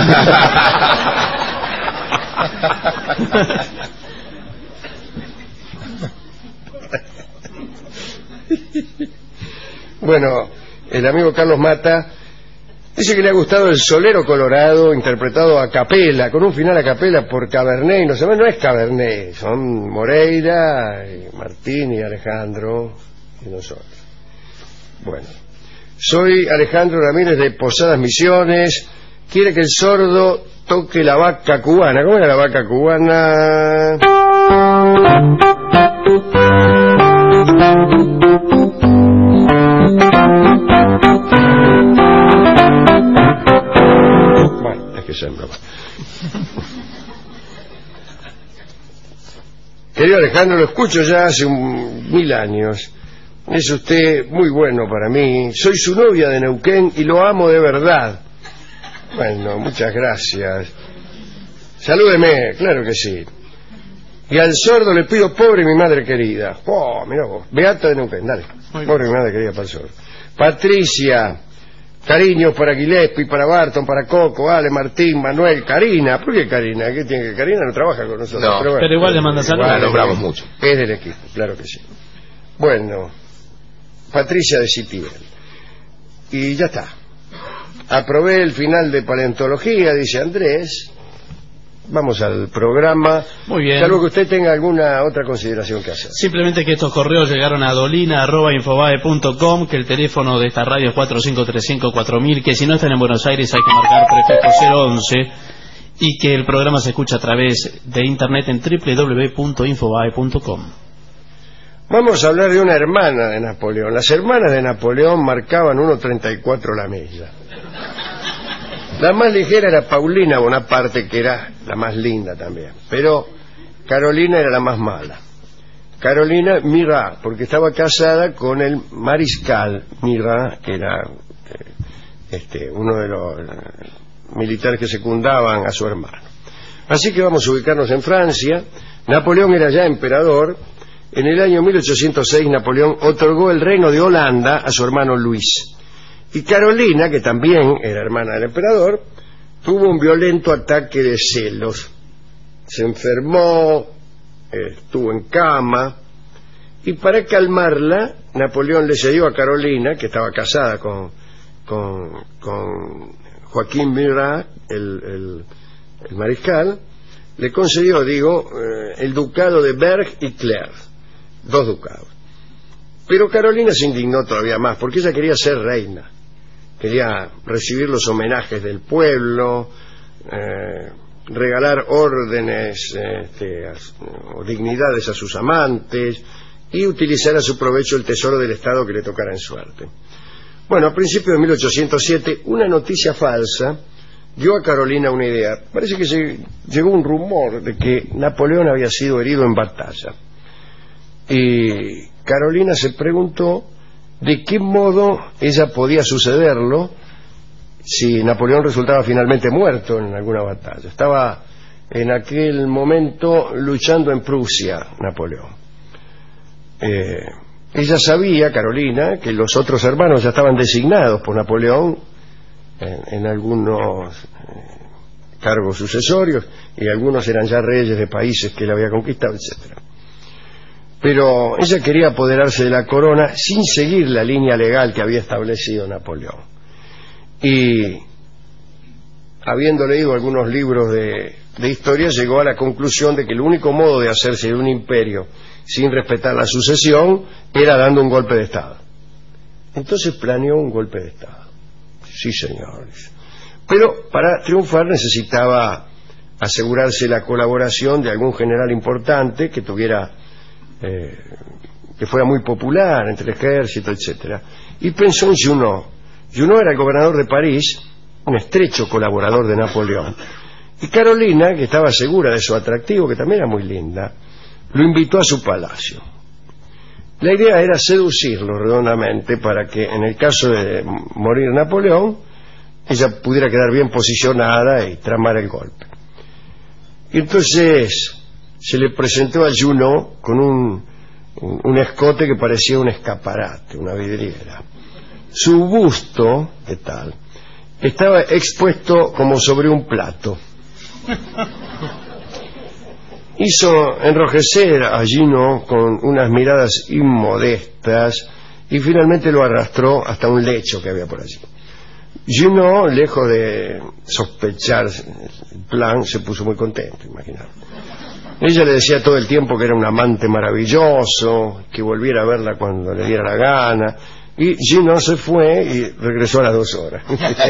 Bueno, el amigo Carlos Mata dice que le ha gustado El Solero Colorado, interpretado a capela, con un final a capela por Cabernet, y no sé, no es Cabernet, son Moreira, y Martín y Alejandro y nosotros. Bueno, soy Alejandro Ramírez de Posadas Misiones. Quiere que el sordo toque la vaca cubana. ¿Cómo era la vaca cubana? Bueno, es que se broma. Querido Alejandro, lo escucho ya hace un, mil años. Es usted muy bueno para mí. Soy su novia de Neuquén y lo amo de verdad. Bueno, muchas gracias. Salúdeme, claro que sí. Y al sordo le pido pobre mi madre querida. Oh, mira vos. Beata de Neuquén, dale. Pobre mi madre querida para el sordo. Patricia, cariños para Gillespie, para Barton, para Coco, Ale, Martín, Manuel, Karina. ¿Por qué Karina? ¿Qué tiene que Karina no trabaja con nosotros? No, pero, bueno, pero igual le manda saludos. La nombramos mucho. Es del equipo, claro que sí. Bueno, Patricia de Citiel. Y ya está. Aprobé el final de paleontología, dice Andrés. Vamos al programa. Muy bien. Salvo que usted tenga alguna otra consideración que hacer. Simplemente que estos correos llegaron a dolina arroba infobae punto com, que el teléfono de esta radio es cuatro cinco tres cinco cuatro mil, que si no están en Buenos Aires hay que marcar prefecto cero once, y que el programa se escucha a través de internet en doble u doble u doble u punto infobae punto com. Vamos a hablar de una hermana de Napoleón. Las hermanas de Napoleón marcaban uno treinta y cuatro la milla. La más ligera era Paulina Bonaparte, que era la más linda también. Pero Carolina era la más mala. Carolina Murat, porque estaba casada con el mariscal Murat, que era eh, este, uno de los eh, militares que secundaban a su hermano. Así que vamos a ubicarnos en Francia. Napoleón era ya emperador. En el año mil ochocientos seis Napoleón otorgó el reino de Holanda a su hermano Luis. Y Carolina, que también era hermana del emperador, tuvo un violento ataque de celos. Se enfermó, estuvo en cama, y para calmarla, Napoleón le cedió a Carolina, que estaba casada con, con, con Joaquín Murat, el, el, el mariscal, le concedió, digo, eh, el ducado de Berg y Clair, dos ducados. Pero Carolina se indignó todavía más, porque ella quería ser reina. Quería recibir los homenajes del pueblo, eh, regalar órdenes este, a, o dignidades a sus amantes y utilizar a su provecho el tesoro del Estado que le tocara en suerte. Bueno, a principios de mil ochocientos siete, una noticia falsa dio a Carolina una idea. Parece que se, llegó un rumor de que Napoleón había sido herido en batalla. Y Carolina se preguntó de qué modo ella podía sucederlo si Napoleón resultaba finalmente muerto en alguna batalla. Estaba en aquel momento luchando en Prusia, Napoleón. Eh, ella sabía, Carolina, que los otros hermanos ya estaban designados por Napoleón en, en algunos eh, cargos sucesorios, y algunos eran ya reyes de países que él había conquistado, etcétera. pero ella quería apoderarse de la corona sin seguir la línea legal que había establecido Napoleón. Y habiendo leído algunos libros de, de historia, llegó a la conclusión de que el único modo de hacerse de un imperio sin respetar la sucesión era dando un golpe de Estado. Entonces planeó un golpe de Estado. Sí, señores. Pero para triunfar necesitaba asegurarse la colaboración de algún general importante que tuviera eh, que fuera muy popular entre el ejército, etcétera. Y pensó en Junot. Junot era el gobernador de París, un estrecho colaborador de Napoleón. Y Carolina, que estaba segura de su atractivo, que también era muy linda, lo invitó a su palacio. La idea era seducirlo redondamente para que en el caso de morir Napoleón ella pudiera quedar bien posicionada y tramar el golpe. Y entonces se le presentó a Junot con un, un, un escote que parecía un escaparate, una vidriera. Su busto, ¿qué tal?, estaba expuesto como sobre un plato. Hizo enrojecer a Junot con unas miradas inmodestas y finalmente lo arrastró hasta un lecho que había por allí. Junot, lejos de sospechar el plan, se puso muy contento, imagínate. Ella le decía todo el tiempo que era un amante maravilloso, que volviera a verla cuando le diera la gana, y Junot se fue y regresó a las dos horas.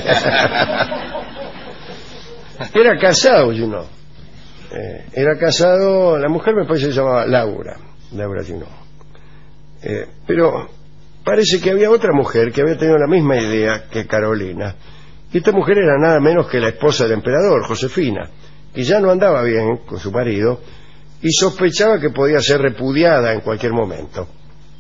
Era casado Junot. Eh, era casado, la mujer me parece que se llamaba Laura, Laura Junot. Eh, pero parece que había otra mujer que había tenido la misma idea que Carolina. Y esta mujer era nada menos que la esposa del emperador, Josefina, que ya no andaba bien con su marido y sospechaba que podía ser repudiada en cualquier momento.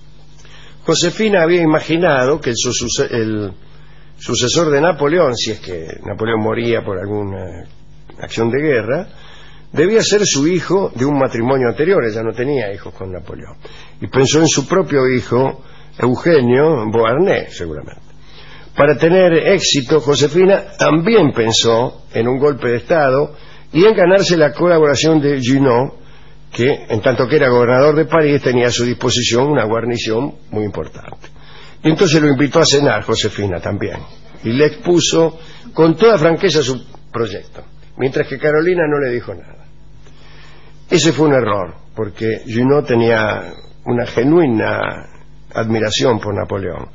Josefina había imaginado que el, su el sucesor de Napoleón, si es que Napoleón moría por alguna acción de guerra, debía ser su hijo de un matrimonio anterior. Ella no tenía hijos con Napoleón. Y pensó en su propio hijo, Eugenio Beauharnais, seguramente. Para tener éxito, Josefina también pensó en un golpe de Estado y en ganarse la colaboración de Junot, que, en tanto que era gobernador de París, tenía a su disposición una guarnición muy importante. Y entonces lo invitó a cenar Josefina también, y le expuso con toda franqueza su proyecto, mientras que Carolina no le dijo nada. Ese fue un error, porque Junot tenía una genuina admiración por Napoleón.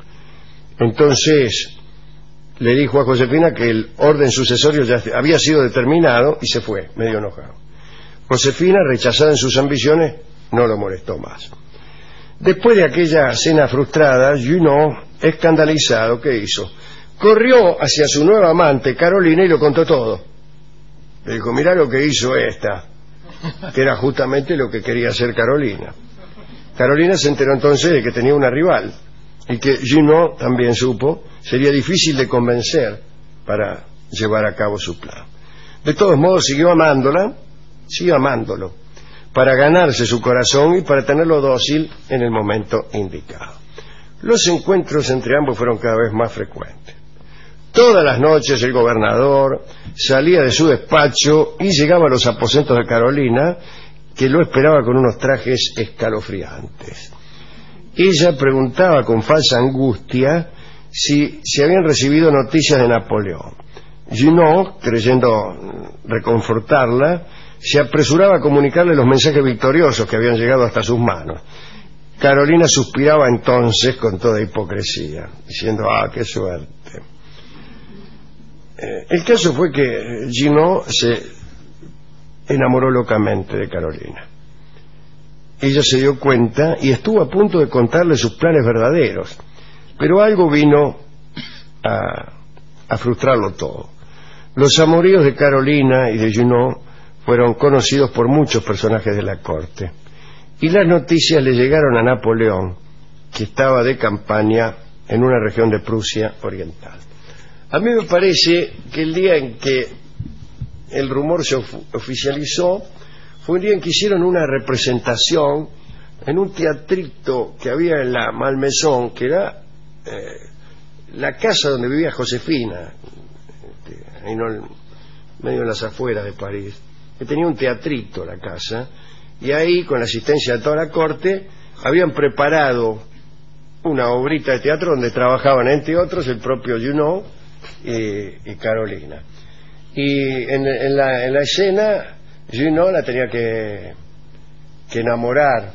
Entonces le dijo a Josefina que el orden sucesorio ya había sido determinado y se fue, medio enojado. Josefina, rechazada en sus ambiciones, no lo molestó más. Después de aquella cena frustrada, Junot, escandalizado, ¿qué hizo? Corrió hacia su nueva amante, Carolina, y lo contó todo. Le dijo, mirá lo que hizo esta, que era justamente lo que quería hacer Carolina. Carolina se enteró entonces de que tenía una rival, y que Junot también supo, sería difícil de convencer para llevar a cabo su plan. De todos modos, siguió amándola, siguió amándolo, para ganarse su corazón y para tenerlo dócil en el momento indicado. Los encuentros entre ambos fueron cada vez más frecuentes. Todas las noches el gobernador salía de su despacho y llegaba a los aposentos de Carolina, que lo esperaba con unos trajes escalofriantes. Ella preguntaba con falsa angustia si se habían recibido noticias de Napoleón. Junot, creyendo reconfortarla, se apresuraba a comunicarle los mensajes victoriosos que habían llegado hasta sus manos. Carolina suspiraba entonces con toda hipocresía, diciendo, ah, qué suerte. Eh, el caso fue que Junot se enamoró locamente de Carolina. Ella se dio cuenta y estuvo a punto de contarle sus planes verdaderos, pero algo vino a, a frustrarlo todo. Los amoríos de Carolina y de Junot fueron conocidos por muchos personajes de la corte, y las noticias le llegaron a Napoleón, que estaba de campaña en una región de Prusia Oriental. A mí me parece que el día en que el rumor se of- oficializó fue un día en que hicieron una representación en un teatrito que había en la Malmaison, que era eh, la casa donde vivía Josefina, este, ahí no, medio en las afueras de París, que tenía un teatrito la casa, y ahí, con la asistencia de toda la corte, habían preparado una obrita de teatro donde trabajaban, entre otros, el propio Junot y, y Carolina. Y en, en, la, en la escena, Junot la tenía que, que enamorar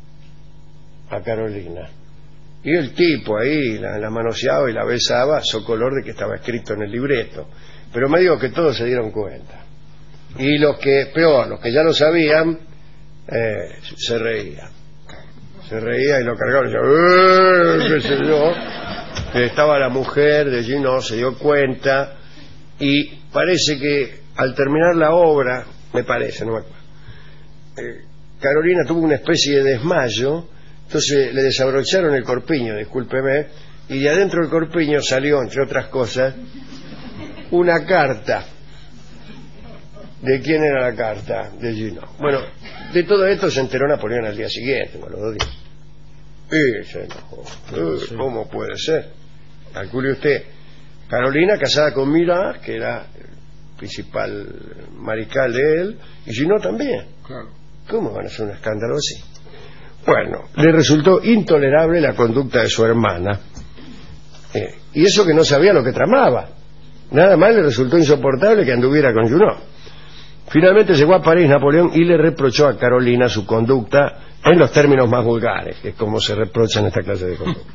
a Carolina. Y el tipo ahí la, la manoseaba y la besaba, so color de que estaba escrito en el libreto. Pero me digo que todos se dieron cuenta. Y los que, peor, los que ya lo sabían, eh, se reían. Se reía y lo cargaron y yo, qué sé yo, que estaba la mujer de Junot, se dio cuenta, y parece que al terminar la obra, me parece, no me acuerdo, eh, Carolina tuvo una especie de desmayo, entonces le desabrocharon el corpiño, discúlpeme, y de adentro del corpiño salió, entre otras cosas, una carta. ¿De quién era la carta? De Junot. Bueno, de todo esto se enteró Napoleón al día siguiente, a los dos días. Y se enojó. Eh, ¿Cómo puede ser? Calcule usted, Carolina casada con Murat, que era el principal mariscal de él, y Junot también. Claro. ¿Cómo van a hacer un escándalo así? Bueno, le resultó intolerable la conducta de su hermana, eh, y eso que no sabía lo que tramaba. Nada más le resultó insoportable que anduviera con Junot. Finalmente llegó a París Napoleón y le reprochó a Carolina su conducta en los términos más vulgares, que es como se reprocha en esta clase de conducta.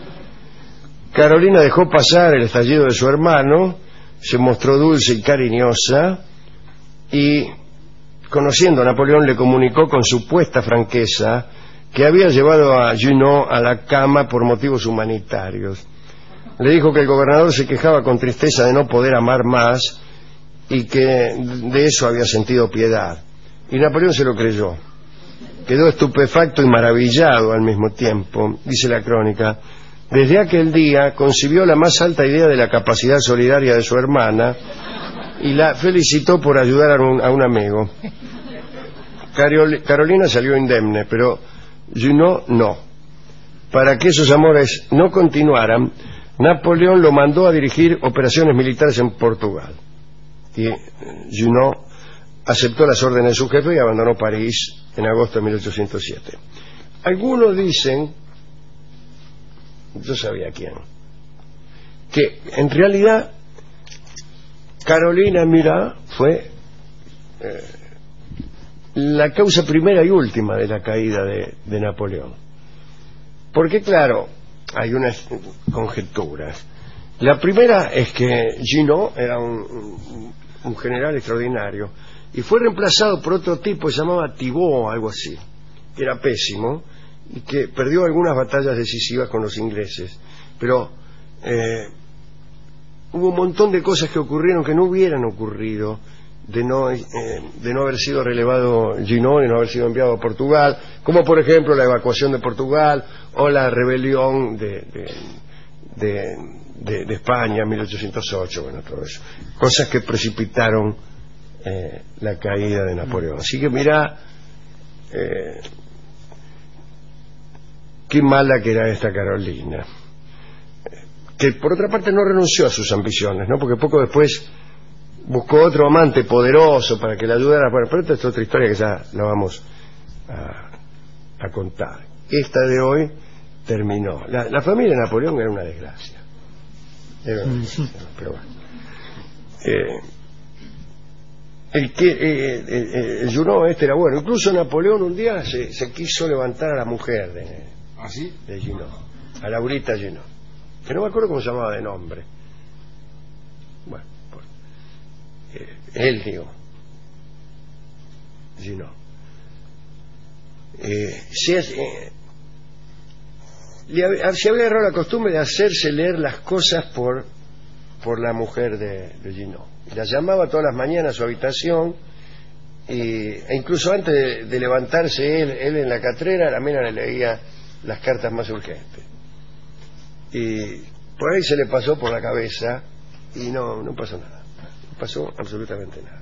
Carolina dejó pasar el estallido de su hermano, se mostró dulce y cariñosa, y conociendo a Napoleón le comunicó con supuesta franqueza que había llevado a Junot a la cama por motivos humanitarios. Le dijo que el gobernador se quejaba con tristeza de no poder amar más y que de eso había sentido piedad. Y Napoleón se lo creyó. Quedó estupefacto y maravillado al mismo tiempo, dice la crónica. Desde aquel día concibió la más alta idea de la capacidad solidaria de su hermana y la felicitó por ayudar a un, a un amigo. Carol, Carolina salió indemne, pero Junot no. Para que esos amores no continuaran, Napoleón lo mandó a dirigir operaciones militares en Portugal. Y Junot aceptó las órdenes de su jefe y abandonó París en agosto de mil ochocientos siete. Algunos dicen, yo sabía quién, que en realidad Carolina Murat fue eh, la causa primera y última de la caída de, de Napoleón. Porque claro, hay unas conjeturas. La primera es que Junot era un, un, un general extraordinario y fue reemplazado por otro tipo que se llamaba Thibaut o algo así, que era pésimo y que perdió algunas batallas decisivas con los ingleses, pero eh, hubo un montón de cosas que ocurrieron que no hubieran ocurrido de no, eh, de no haber sido relevado Junot y no haber sido enviado a Portugal, como por ejemplo la evacuación de Portugal o la rebelión de, de, de, de, de España en mil ochocientos ocho, bueno, todo eso, cosas que precipitaron eh, la caída de Napoleón. Así que mira eh, qué mala que era esta Carolina, que por otra parte no renunció a sus ambiciones, ¿no? Porque poco después buscó otro amante poderoso para que le ayudara. Bueno, pero esta es otra historia que ya la vamos a, a contar. Esta de hoy terminó. La, la familia de Napoleón era una desgracia. Era una desgracia, pero bueno. Eh, el que eh, eh, el Junot este era bueno. Incluso Napoleón un día se, se quiso levantar a la mujer de, ¿Ah, sí? de Junot, a Laurita Junot, que no me acuerdo cómo se llamaba de nombre. Bueno, pues, eh, él digo Junot eh, se, eh, le, se había agarrado la costumbre de hacerse leer las cosas por por la mujer de, de Junot. La llamaba todas las mañanas a su habitación y, e incluso antes de, de levantarse él, él en la catrera, la mina le leía las cartas más urgentes. Y por ahí se le pasó por la cabeza y no, no pasó nada. No pasó absolutamente nada.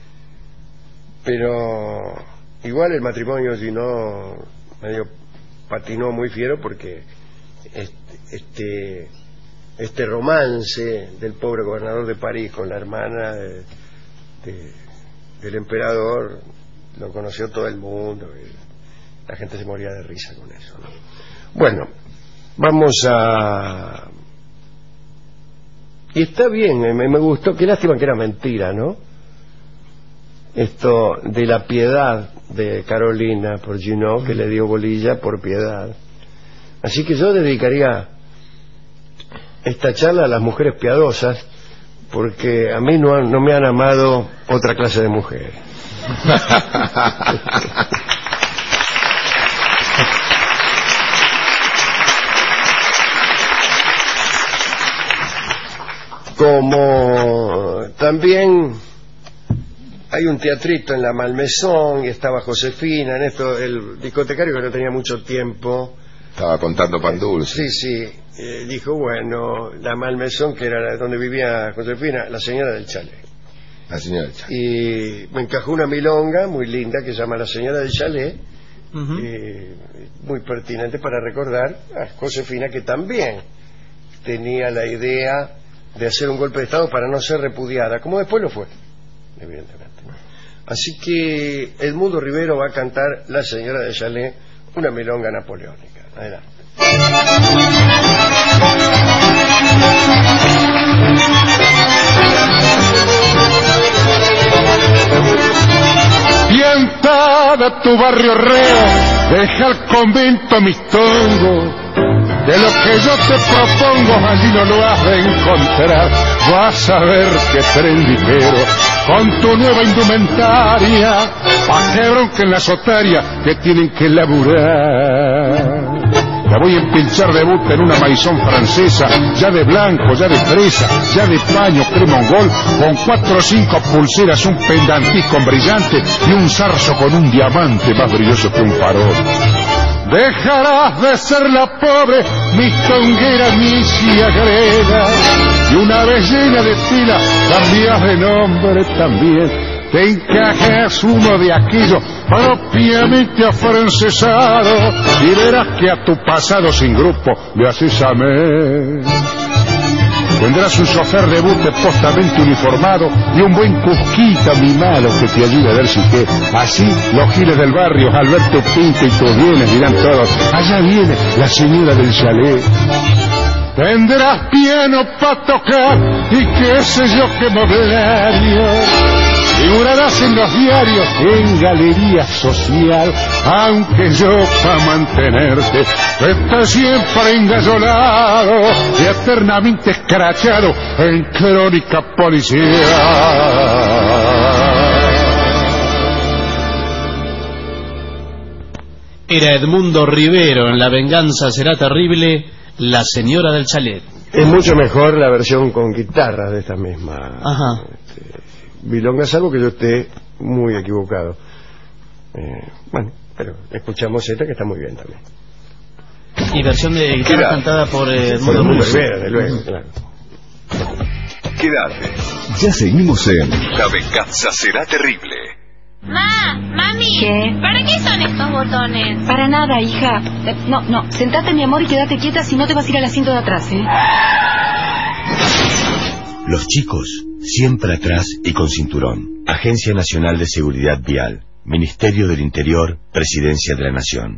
Pero igual el matrimonio de Junot medio patinó muy fiero porque este... este este romance del pobre gobernador de París con la hermana de, de, del emperador lo conoció todo el mundo la gente se moría de risa con eso, ¿no? Bueno, vamos a... Y está bien, me, me gustó, qué lástima que era mentira, ¿no? Esto de la piedad de Carolina por Junot, que le dio bolilla por piedad. Así que yo dedicaría esta charla a las mujeres piadosas, porque a mí no, han, no me han amado otra clase de mujeres. Como también hay un teatrito en la Malmaison y estaba Josefina, en esto el discotecario que no tenía mucho tiempo estaba contando pan dulce. Sí, sí, eh, dijo, bueno, la Malmaison, que era donde vivía Josefina, la señora del chalet. La señora del chalet. Y me encajó una milonga muy linda que se llama La señora del chalet, Uh-huh. eh, muy pertinente para recordar a Josefina, que también tenía la idea de hacer un golpe de Estado para no ser repudiada, como después lo fue, evidentemente, ¿no? Así que Edmundo Rivero va a cantar La señora del chalet, una milonga napoleónica. Adelante. Piantada tu barrio reo, deja el convento mis tongos. De lo que yo te propongo, allí no lo has de encontrar. Vas a ver que tren ligero, con tu nueva indumentaria, pa' que bronquen las otarias que tienen que laburar. La voy a empinchar de buta en una maizón francesa, ya de blanco, ya de fresa, ya de paño cremongol, con cuatro o cinco pulseras, un pendantis con brillante y un zarzo con un diamante más brilloso que un farol. Dejarás de ser la pobre mistonguera misia grega, y una vez llena de pila cambias de nombre también. Te encajas uno de aquellos propiamente afrancesado y verás que a tu pasado sin grupo le haces amén. Tendrás un chofer de bute postamente uniformado y un buen cusquita mimado que te ayude a ver si qué. Así los giles del barrio al ver tu pinta y tus bienes dirán todos: allá viene la señora del chalet. Tendrás piano para tocar y qué sé yo qué mobiliario. Figurarás en los diarios, en galería social, aunque yo pa' mantenerte esté siempre engallolado y eternamente escrachado en crónica policial. Era Edmundo Rivero en La venganza será terrible, La señora del chalet. Es mucho mejor la versión con guitarra de esta misma Ajá. este, milonga, salvo que yo esté muy equivocado. Eh, bueno, pero escuchamos esta que está muy bien también. Y versión de guitarra Queda. cantada por eh, Por Edmundo Edmundo Rivero. Rivera, de luego, claro. Quédate. Ya seguimos en La venganza será terrible. Ma, mami, ¿Qué? ¿para qué son estos botones? Para nada, hija. Eh, no, no, sentate, mi amor, y quédate quieta, si no te vas a ir al asiento de atrás, ¿eh? Los chicos, siempre atrás y con cinturón. Agencia Nacional de Seguridad Vial. Ministerio del Interior, Presidencia de la Nación.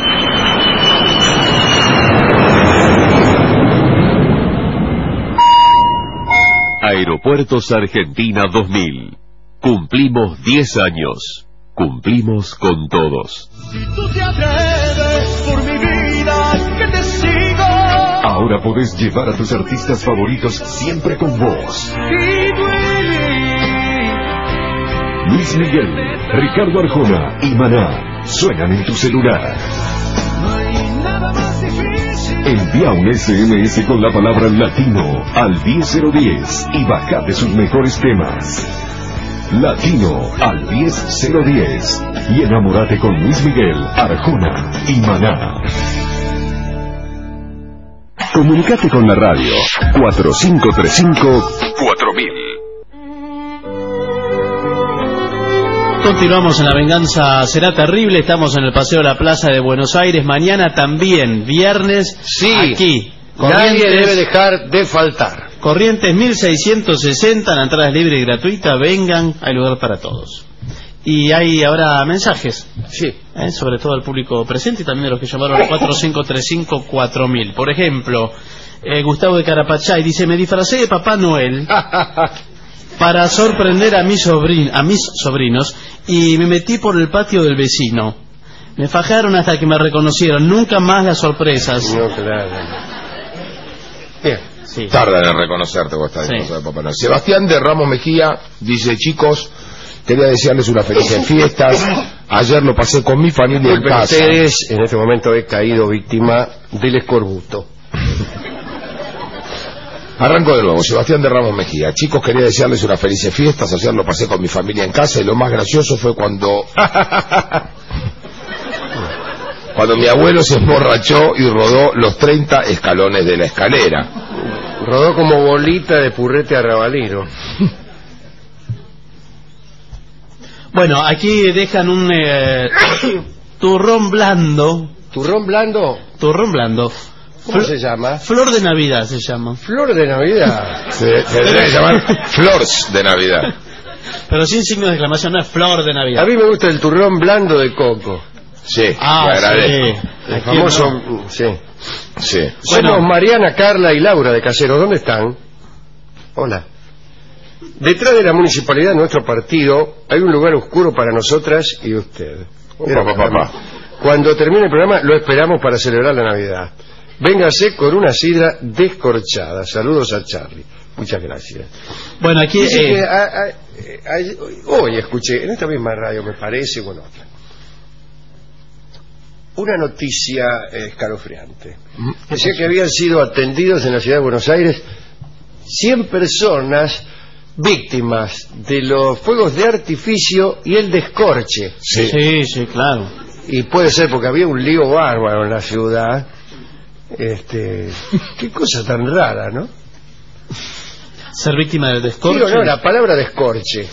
Aeropuertos Argentina dos mil. Cumplimos diez años. Cumplimos con todos. Si tú te atreves por mi vida, que te sigo. Ahora podés llevar a tus artistas favoritos siempre con vos. Y duele. Luis Miguel, Ricardo Arjona y Maná suenan en tu celular. No hay nada más difícil. Envía un ese eme ese con la palabra latino al diez cero diez y bajate sus mejores temas. Latino al diez cero diez y enamórate con Luis Miguel, Arjona y Maná. Comunicate con la radio cuatro cinco tres cinco cuatro mil. Continuamos en La venganza será terrible. Estamos en el Paseo de la Plaza de Buenos Aires. Mañana también, viernes, Sí, aquí. nadie debe dejar de faltar. Corrientes mil seiscientos sesenta, la entrada es libre y gratuita. Vengan, hay lugar para todos. Y hay ahora mensajes. Sí. ¿eh? Sobre todo al público presente y también de los que llamaron al cuatro cinco tres cinco cuatro mil. Por ejemplo, eh, Gustavo de Carapachay dice: me disfracé de Papá Noel para sorprender a, mi sobrin a mis sobrinos y me metí por el patio del vecino. Me fajaron hasta que me reconocieron. Nunca más las sorpresas. No, claro. Bien. Sí. Tardan en reconocerte vos estás sí. de Papá Noel. Sebastián de Ramos Mejía dice: chicos, quería desearles una feliz fiestas. Ayer lo pasé con mi familia en casa. Ustedes, en este momento he caído víctima del escorbuto. Arranco de nuevo. Sebastián de Ramos Mejía: chicos, quería desearles unas felices fiestas. Ayer lo pasé con mi familia en casa y lo más gracioso fue cuando cuando mi abuelo se emborrachó y rodó los treinta escalones de la escalera. Rodó como bolita de purrete arrabalero. Bueno, aquí dejan un eh, turrón blando. ¿Turrón blando? Turrón blando. ¿Cómo Fl se llama? Flor de Navidad se llama. Flor de Navidad. Se, se debe llamar Flors de Navidad. Pero sin signo de exclamación, no es Flor de Navidad. A mí me gusta el turrón blando de coco. Sí, ah, me agradezco. Sí. El famoso, no. sí. Sí. Somos bueno. Mariana, Carla y Laura de Caseros. ¿Dónde están? Hola. Detrás de la municipalidad de nuestro partido hay un lugar oscuro para nosotras y usted. Opa, papá, papá. Cuando termine el programa lo esperamos para celebrar la Navidad. Véngase con una sidra descorchada. Saludos a Charlie. Muchas gracias. Bueno, aquí Dice eh... que a, a, a, hoy escuché en esta misma radio, me parece, bueno, una noticia eh, escalofriante. Decía que habían sido atendidos en la ciudad de Buenos Aires cien personas víctimas de los fuegos de artificio y el descorche. Sí, sí, sí, claro. Y puede ser porque había un lío bárbaro en la ciudad. Este, qué cosa tan rara, ¿no? Ser víctima del descorche. Digo, no, la palabra descorche.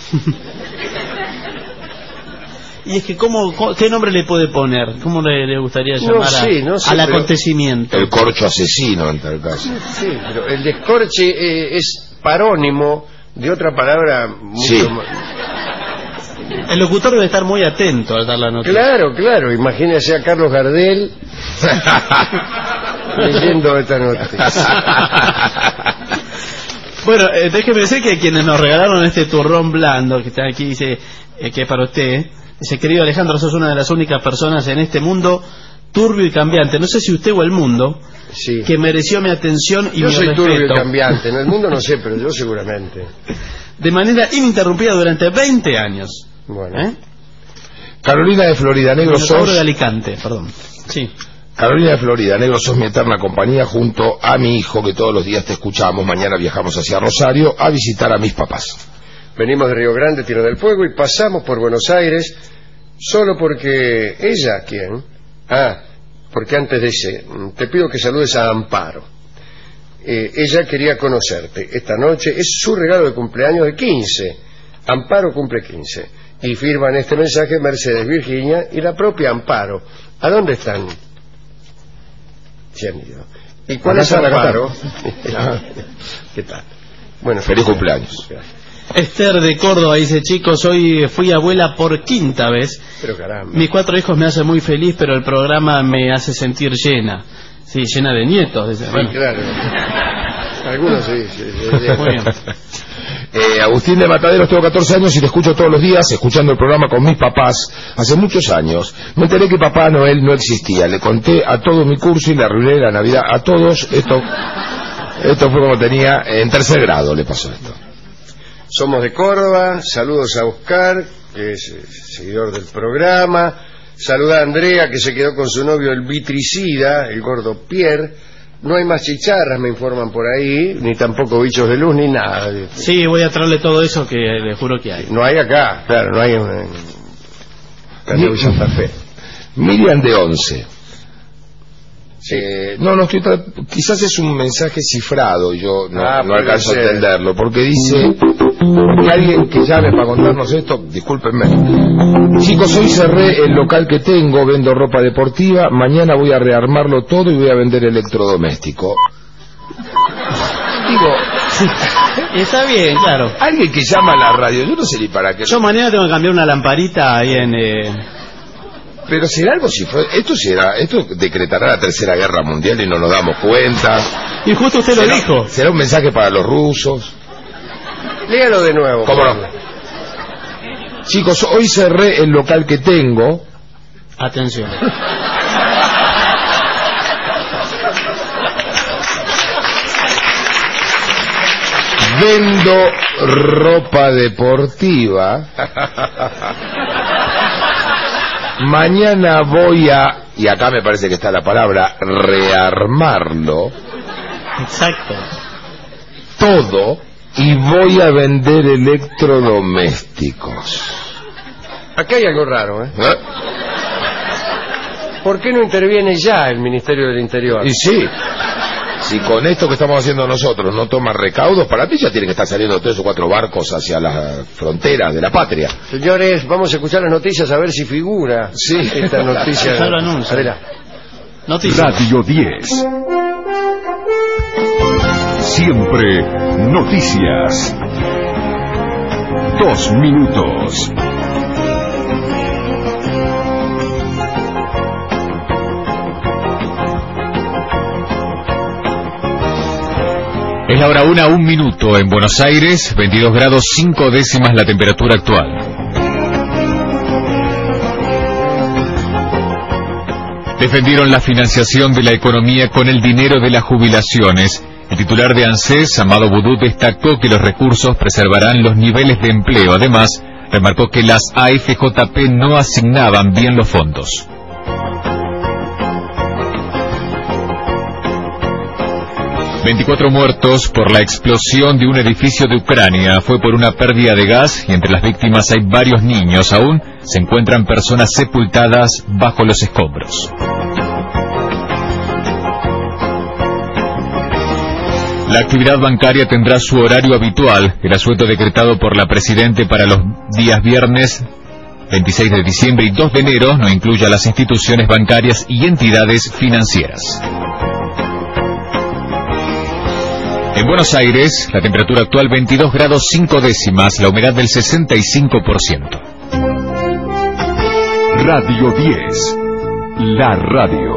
Y es que, ¿cómo, ¿qué nombre le puede poner? ¿Cómo le, le gustaría llamar no sé, no sé, al pero... acontecimiento? El corcho asesino, en tal caso. Sí, pero el descorche eh, es parónimo de otra palabra mucho sí. más... El locutor debe estar muy atento al dar la noticia. Claro, claro. Imagínese a Carlos Gardel leyendo esta noticia. Bueno, eh, déjeme decir que quienes nos regalaron este turrón blando que está aquí, dice eh, que es para usted, dice: querido Alejandro, sos una de las únicas personas en este mundo turbio y cambiante, no sé si usted o el mundo, sí. que mereció mi atención y yo mi soy respeto. Turbio y cambiante, en el mundo no sé, pero yo seguramente. De manera ininterrumpida durante veinte años. Bueno. ¿Eh? Carolina de Florida, negro sos... de Alicante, perdón. Sí. Carolina de Florida, negro, sos mi eterna compañía junto a mi hijo, que todos los días te escuchamos. Mañana viajamos hacia Rosario a visitar a mis papás. Venimos de Río Grande, Tierra del Fuego, y pasamos por Buenos Aires solo porque... ¿Ella quién? Ah, porque antes de ese, te pido que saludes a Amparo. Eh, ella quería conocerte esta noche, es su regalo de cumpleaños de quince. Amparo cumple quince. Y firman este mensaje Mercedes Virginia y la propia Amparo. ¿A dónde están? Se han ido. ¿Y cuál es Amparo? ¿Qué tal? Bueno, feliz cumpleaños. Gracias. Esther de Córdoba dice: chicos, hoy fui abuela por quinta vez. Pero caramba. Mis cuatro hijos me hacen muy feliz, pero el programa me hace sentir llena. Sí, llena de nietos. Dice. Sí, bueno. claro. Algunos sí. sí, sí, sí. Muy bien. Eh, Agustín de Mataderos, tengo catorce años y te escucho todos los días, escuchando el programa con mis papás. Hace muchos años me enteré que Papá Noel no existía. Le conté a todo mi curso y le arruiné la Navidad a todos. Esto, esto fue como tenía en tercer grado, le pasó esto. Somos de Córdoba. Saludos a Oscar, que es eh, seguidor del programa. Saluda a Andrea, que se quedó con su novio el vitricida, el gordo Pierre. No hay más chicharras, me informan por ahí, ni tampoco bichos de luz, ni nada. Sí, voy a traerle todo eso que le juro que hay. No hay acá, claro, no hay en Canteo Santa Fe. Miriam de once. Sí. Eh, no, no estoy tra... quizás es un mensaje cifrado, yo no, ah, no alcanzo a entenderlo, porque dice que alguien que llame para contarnos esto, discúlpenme. Chicos, hoy cerré el local que tengo, vendo ropa deportiva, mañana voy a rearmarlo todo y voy a vender electrodoméstico. Digo, Y está bien, claro. Alguien que llama a la radio, yo no sé ni para qué. Yo mañana tengo que cambiar una lamparita ahí en... Eh... Pero será algo si fue... Esto será, esto decretará la tercera guerra mundial y no nos damos cuenta. Y justo usted lo ¿Será, dijo. ¿Será un mensaje para los rusos? Léalo de nuevo. ¿Cómo no? Chicos, hoy cerré el local que tengo. Atención. Vendo ropa deportiva. Mañana voy a, y acá me parece que está la palabra, rearmarlo. Exacto. Todo, y voy a vender electrodomésticos. Aquí hay algo raro, ¿eh? ¿Eh? ¿Por qué no interviene ya el Ministerio del Interior? Y sí, si con esto que estamos haciendo nosotros no toman recaudos, para mí ya tienen que estar saliendo tres o cuatro barcos hacia las fronteras de la patria. Señores, vamos a escuchar las noticias a ver si figura Sí. esta noticia. Ya lo anuncio. Adelante. Noticias. Radio diez. Siempre noticias. Dos minutos. Es la hora una, un minuto en Buenos Aires, veintidós grados cinco décimas la temperatura actual. Defendieron la financiación de la economía con el dinero de las jubilaciones. El titular de ANSES, Amado Boudou, destacó que los recursos preservarán los niveles de empleo. Además, remarcó que las A F J P no asignaban bien los fondos. veinticuatro muertos por la explosión de un edificio de Ucrania. Fue por una pérdida de gas y entre las víctimas hay varios niños. Aún se encuentran personas sepultadas bajo los escombros. La actividad bancaria tendrá su horario habitual. El asueto decretado por la Presidente para los días viernes veintiséis de diciembre y dos de enero no incluye a las instituciones bancarias y entidades financieras. En Buenos Aires, la temperatura actual veintidós grados cinco décimas, la humedad del sesenta y cinco por ciento. Radio diez. La radio.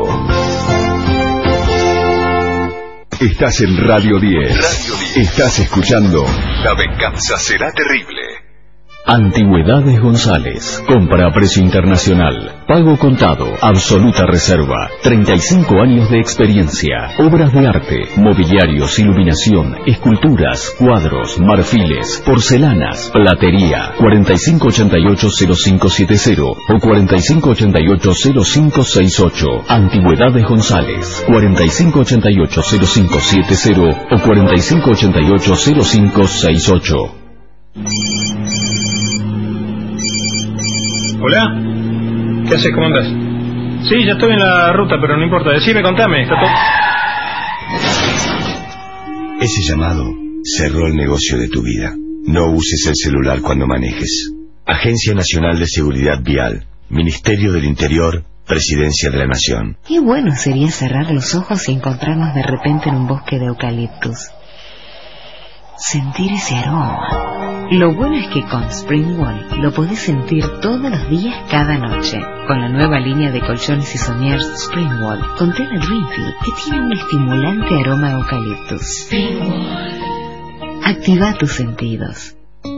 Estás en Radio diez. Radio diez. Estás escuchando La venganza será terrible. Antigüedades González. Compra a precio internacional. Pago contado. Absoluta reserva. treinta y cinco años de experiencia. Obras de arte, mobiliarios, iluminación, esculturas, cuadros, marfiles, porcelanas, platería. cuarenta y cinco ochenta y ocho cero cinco siete cero o cuarenta y cinco ochenta y ocho cero cinco seis ocho. Antigüedades González. cuarenta y cinco ochenta y ocho cero cinco siete cero o cuarenta y cinco ochenta y ocho cero cinco seis ocho. Hola, ¿qué haces? ¿Cómo andas? Sí, ya estoy en la ruta, pero no importa. Decime, contame, está todo... Ese llamado cerró el negocio de tu vida. No uses el celular cuando manejes. Agencia Nacional de Seguridad Vial, Ministerio del Interior, Presidencia de la Nación. Qué bueno sería cerrar los ojos y encontrarnos de repente en un bosque de eucaliptus. Sentir ese aroma. Lo bueno es que con Springwall lo podés sentir todos los días, cada noche. Con la nueva línea de colchones y somiers Springwall, con tela Dreamfield, que tiene un estimulante aroma a eucaliptus. Springwall. Activa tus sentidos.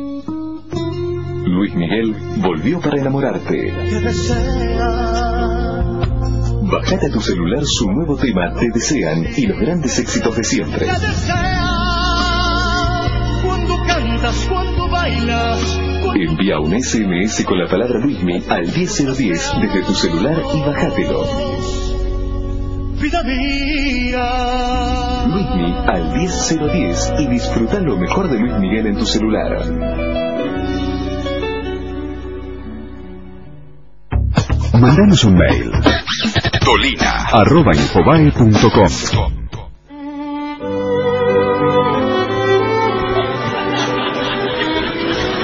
Luis Miguel volvió para enamorarte. Bájate a tu celular su nuevo tema Te Desean y los grandes éxitos de siempre. Cuando bailas, cuando... Envía un S M S con la palabra Luismi al diez cero diez desde tu celular y bájatelo. Vida mía. Luismi al diez cero diez y disfruta lo mejor de Luis Miguel en tu celular. Mandanos un mail. Dolina arroba infobae punto com.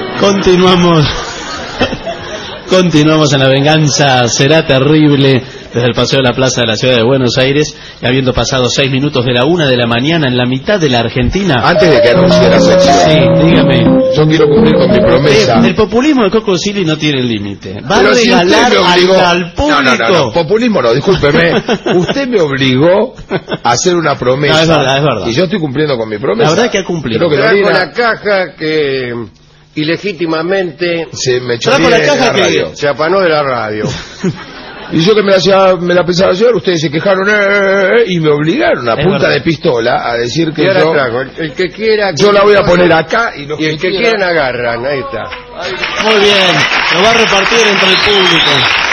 Continuamos. Continuamos en La venganza será terrible. desde el Paseo de la Plaza de la Ciudad de Buenos Aires, y habiendo pasado seis minutos de la una de la mañana en la mitad de la Argentina. Antes de que anuncie la sección, sí, dígame. Yo quiero cumplir con mi promesa. El, el populismo de Coco Silly no tiene límite. Va Pero a si regalar obligó... al, al público. No, no, no, no, populismo no, discúlpeme. Usted me obligó a hacer una promesa. No, es verdad, es verdad. Y yo estoy cumpliendo con mi promesa. La verdad que ha cumplido. Trajo la caja que ilegítimamente se me echó trajo la de caja la que radio. se apanó de la radio. Y yo que me la, hacía, me la pensaba llevar, ustedes se quejaron eh, eh, y me obligaron a Es punta verdad. de pistola a decir que Y ahora yo, trajo, el, el que quiera... yo la voy a poner acá y, los y el que quieran- quieran agarran, ahí está. Muy bien, lo va a repartir entre el público.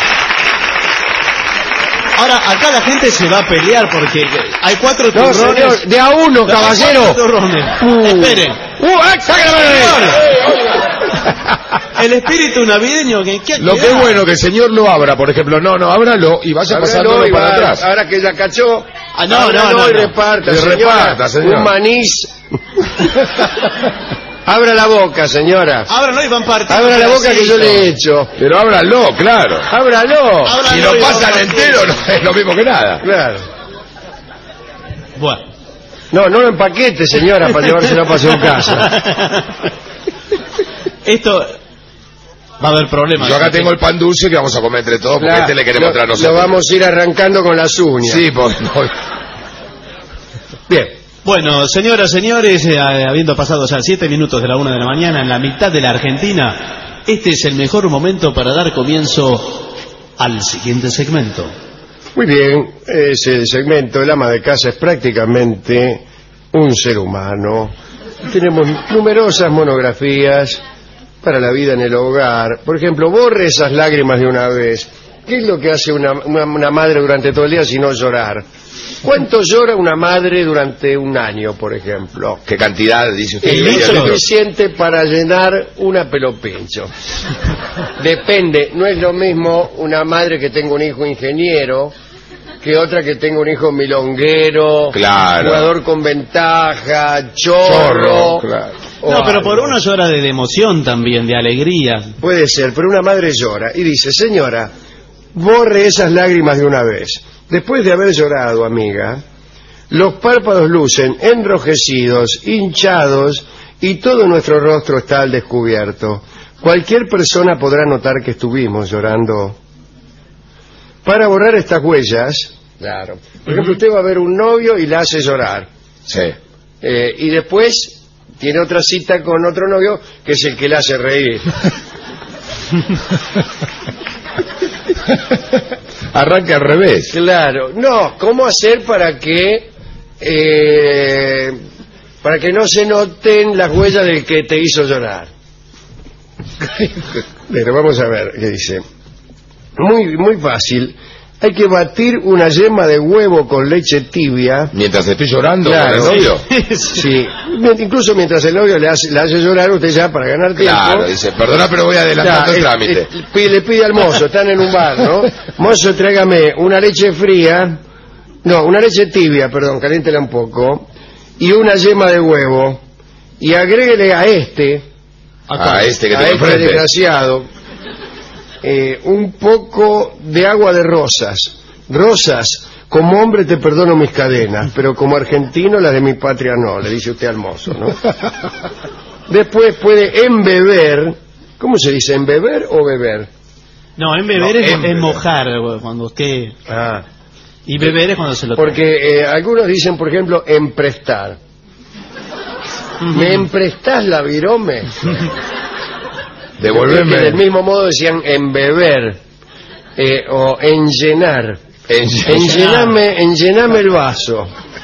Ahora, acá la gente se va a pelear porque hay cuatro No, turrones. señor, de a uno, Hay caballero. cuatro turrones. Uh. Esperen. ¡Uh, eh, sácala! El espíritu navideño que, que Lo que es bueno que el señor lo abra, por ejemplo, no, no, ábralo y vaya Ábralo pasándolo y para va- atrás. Ahora que ya cachó, Ah, no, ábralo no, no, y no. reparta, Y señora. reparta, señor. Un manís. Abra la boca, señora. Ábralo y van partiendo. Abra la boca que yo le he pedacitos. hecho. Pero ábralo, claro. Ábralo. Ábralo Si lo y van pasan partiendo. entero no es lo mismo que nada. Claro. Bueno. No, no lo empaquete, señora, para llevárselo a paseo en casa. Esto va a haber problemas. Yo acá tengo el pan dulce que vamos a comer entre todos porque Claro, este le queremos lo, traer lo nosotros. vamos a ir arrancando con las uñas. Sí, pues no. Bien. Bueno, señoras, señores, eh, habiendo pasado ya siete minutos de la una de la mañana en la mitad de la Argentina, este es el mejor momento para dar comienzo al siguiente segmento. Muy bien, ese segmento, el ama de casa es prácticamente un ser humano. Tenemos numerosas monografías para la vida en el hogar. Por ejemplo, borre esas lágrimas de una vez. ¿Qué es lo que hace una, una, una madre durante todo el día si no llorar? ¿Cuánto llora una madre durante un año, por ejemplo? ¿Qué cantidad dice usted? El Media es litro. suficiente para llenar una pelopincho. Depende, no es lo mismo una madre que tenga un hijo ingeniero que otra que tenga un hijo milonguero, Claro. jugador con ventaja, chorro. Chorro, claro. o No, pero por algo. uno llora de, de emoción también, de alegría. Puede ser, pero una madre llora y dice, señora, borre esas lágrimas de una vez. Después de haber llorado, amiga, los párpados lucen enrojecidos, hinchados y todo nuestro rostro está al descubierto. Cualquier persona podrá notar que estuvimos llorando. Para borrar estas huellas, claro. Por ejemplo, usted va a ver un novio y la hace llorar. Sí. Eh, y después tiene otra cita con otro novio que es el que la hace reír. Arranque al revés. Claro, no, ¿cómo hacer para que eh, para que no se noten las huellas del que te hizo llorar? Pero vamos a ver qué dice. Muy muy fácil. Hay que batir una yema de huevo con leche tibia. Mientras estoy llorando Claro. con el novio. Sí, incluso mientras el novio le hace, le hace llorar, usted ya para ganar tiempo. Claro, dice, perdona, pero voy adelantando Ya, el eh, trámite. eh, pide- le pide al mozo, están en un bar, ¿no? Mozo, tráigame una leche fría, no, una leche tibia, perdón, caliéntela un poco, y una yema de huevo, y agréguele a este, A este que a tengo este enfrente. desgraciado, eh, un poco de agua de rosas. Rosas, como hombre te perdono mis cadenas, pero como argentino las de mi patria no, le dice usted al mozo, ¿no? Después puede embeber, ¿cómo se dice? ¿Embeber o beber? No, en beber No, es, en es beber. mojar cuando usted... Ah, Y beber es cuando se lo toma. porque eh, algunos dicen, por ejemplo, emprestar. ¿Me emprestás la virome? Devolverme. Que del mismo modo decían embeber eh, o enllenar. Enllename, enllename el vaso.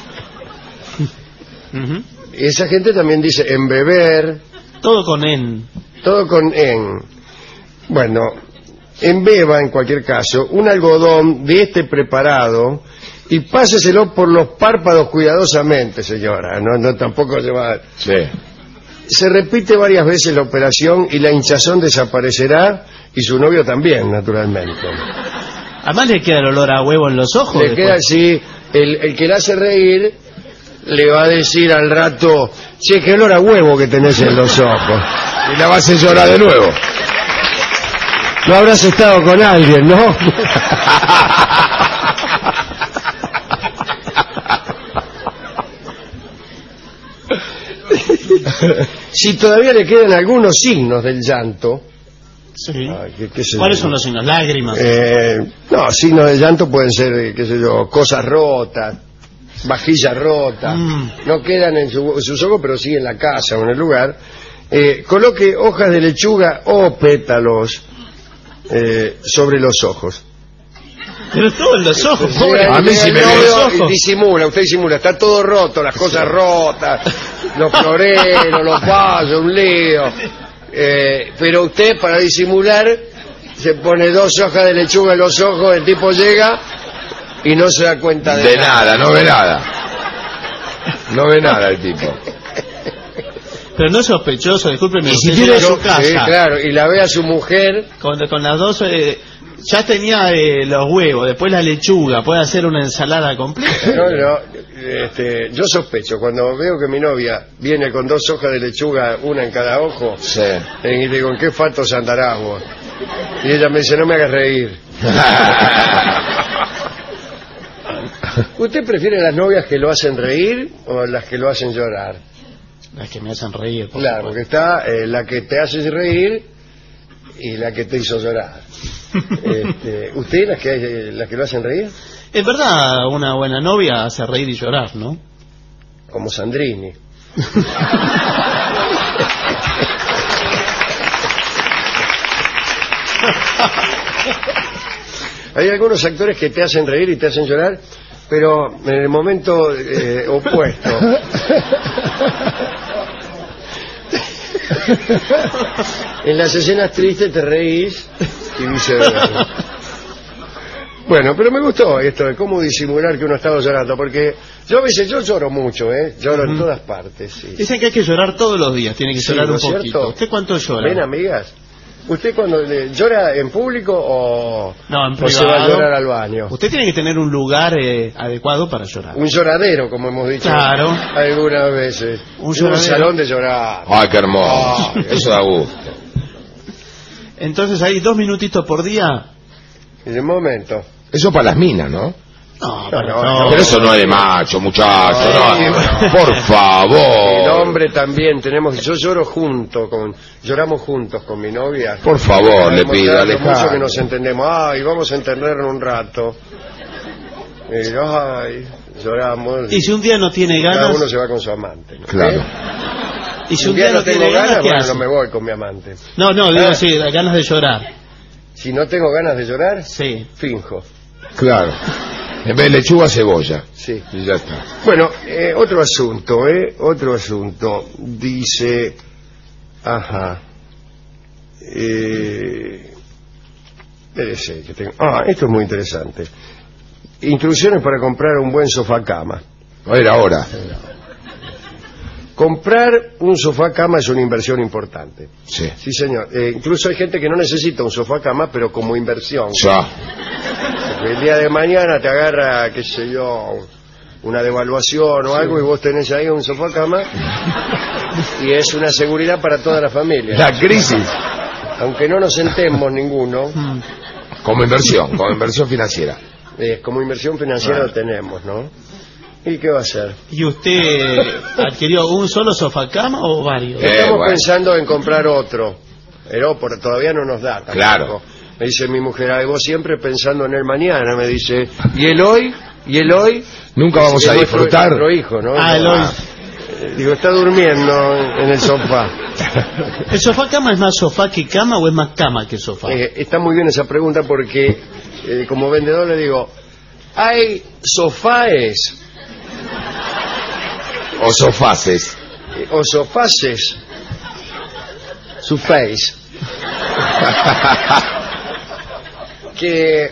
Ujú. Y esa gente también dice embeber, Todo con en. todo con en. Bueno, embeba en cualquier caso un algodón de este preparado y páseselo por los párpados cuidadosamente, señora. No, no tampoco se va. Sí. Se repite varias veces la operación y la hinchazón desaparecerá y su novio también, naturalmente. Además le queda el olor a huevo en los ojos. Le después. queda así, el, el que la hace reír le va a decir al rato, che, qué olor a huevo que tenés en los ojos. Y la vas a llorar de nuevo. No habrás estado con alguien, ¿no? Si todavía le quedan algunos signos del llanto. Sí. Ay, ¿qué, qué sé ¿Cuáles yo? son los signos? Lágrimas. Eh, no, signos de llanto pueden ser, eh, qué sé yo, cosas rotas, vajillas rotas. Mm. No quedan en, su, en sus ojos, pero sí en la casa o en el lugar. Eh, coloque hojas de lechuga o pétalos eh, sobre los ojos. Pero todo en los ojos, Sí, pobre. a mí sí me Todo en ve. los ojos. Disimula, usted disimula, está todo roto, las cosas rotas, los floreros, los vasos, un lío. Eh, pero usted, para disimular, se pone dos hojas de lechuga en los ojos, el tipo llega y no se da cuenta de, De nada, no ve nada. No ve nada el tipo. Pero no es sospechoso, discúlpeme. Y si usted tiene llega a su su casa sí, claro, y la ve a su mujer, con, con las dos... eh, ya tenía eh, los huevos, después la lechuga, puede hacer una ensalada completa. no, no, este, yo sospecho, cuando veo que mi novia viene con dos hojas de lechuga, una en cada ojo, Sí. eh, y le digo, ¿en qué fatos andarás vos? Y ella me dice, no me hagas reír. ¿Usted prefiere las novias que lo hacen reír o las que lo hacen llorar? Las que me hacen reír. Por Claro, porque está eh, la que te hace reír y la que te hizo llorar. Este, ¿Usted las que, eh, las que lo hacen reír? Es verdad, una buena novia hace reír y llorar, ¿no? Como Sandrini. Hay algunos actores que te hacen reír y te hacen llorar, pero en el momento eh, opuesto. En las escenas tristes te reís y viceversa. Bueno, pero me gustó esto de cómo disimular que uno estaba llorando, porque yo a veces yo lloro mucho, ¿eh? Lloro en todas partes, sí. Dicen que hay que llorar todos los días, tiene que Sí, llorar ¿no un es cierto? poquito. ¿Usted cuánto llora? ¿Ven, amigas? ¿Usted cuando le- llora en público o, No, en o se va a privado. llorar al baño? Usted tiene que tener un lugar eh, adecuado para llorar. Un lloradero, como hemos dicho Claro. algunas veces. Un Un, lloradero. salón de llorar. Ay, qué hermoso. Eso da gusto. Entonces hay dos minutitos por día. En el momento. Eso para las minas, ¿no? No, No, no, no. Pero eso no es de macho, muchacho. No, No, por El favor. hombre también tenemos. Yo lloro junto con. Lloramos juntos con mi novia. Por favor, le Hemos pido, hablado mucho que Alejandro. nos entendemos. Ay, vamos a entendernos un rato. Y, ay, lloramos. Y si un día no tiene Cada ganas, uno se va con su amante, ¿no? Claro. y si Si un día no tengo tiene ganas, ganas, ¿qué bueno, hace? no me voy con mi amante. No, no, digo Ah. sí, ganas de llorar. Si no tengo ganas de llorar, Sí. finjo. Claro. En vez de lechuga, cebolla. Sí. Y ya está. Bueno, eh, otro asunto, ¿eh? Otro asunto. Dice... Ajá. Eh... espérese, que tengo- Ah, esto es muy interesante. Instrucciones para comprar un buen sofá cama. A ver, ahora. Comprar un sofá cama es una inversión importante. Sí. Sí, señor. Eh, incluso hay gente que no necesita un sofá cama, pero como inversión. Ya. Porque el día de mañana te agarra, qué sé yo, una devaluación o algo y vos tenés ahí un sofá cama y es una seguridad para toda la familia. La crisis. Aunque no nos sentemos ninguno, Como inversión, como inversión financiera. eh, como inversión financiera Claro. lo tenemos, ¿no? ¿Y qué va a hacer? ¿Y usted adquirió un solo sofá cama o varios? Eh, Estamos bueno. pensando en comprar otro, pero por- todavía no nos da. tampoco. Claro. Me dice mi mujer, ay, vos siempre pensando en el mañana, me dice, ¿y el hoy? ¿Y el hoy? Nunca vamos Es a nuestro- disfrutar. Nuestro hijo, ¿no? Ah, el No. hoy. Eh, Digo, está durmiendo en el sofá. ¿El sofá cama es más sofá que cama o es más cama que sofá? Eh, está muy bien esa pregunta porque eh, como vendedor le digo, hay sofáes O sofaces. eh, o sofaces, sofás, que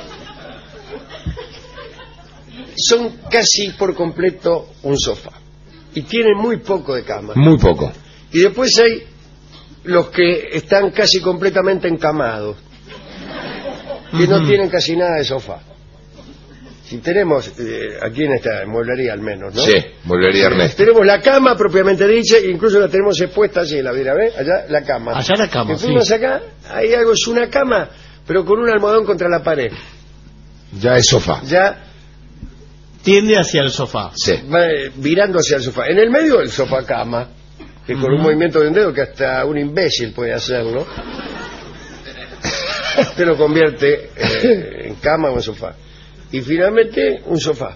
son casi por completo un sofá y tienen muy poco de cama. Muy poco. Y después hay los que están casi completamente encamados, que no Ujú. tienen casi nada de sofá. Si tenemos, eh, aquí en esta mueblería al menos, ¿no? Sí, volvería Ernesto. Tenemos la cama propiamente dicha, incluso la tenemos expuesta allí, la mira, ¿ves? Allá la cama. Allá la cama, Que fuimos sí. acá, hay algo, es una cama, pero con un almohadón contra la pared. Ya es sofá. Ya Tiende hacia el sofá. Sí. va, eh, virando hacia el sofá. En el medio del sofá cama que con un movimiento de un dedo que hasta un imbécil puede hacerlo, te lo convierte eh, en cama o en sofá. Y finalmente un sofá.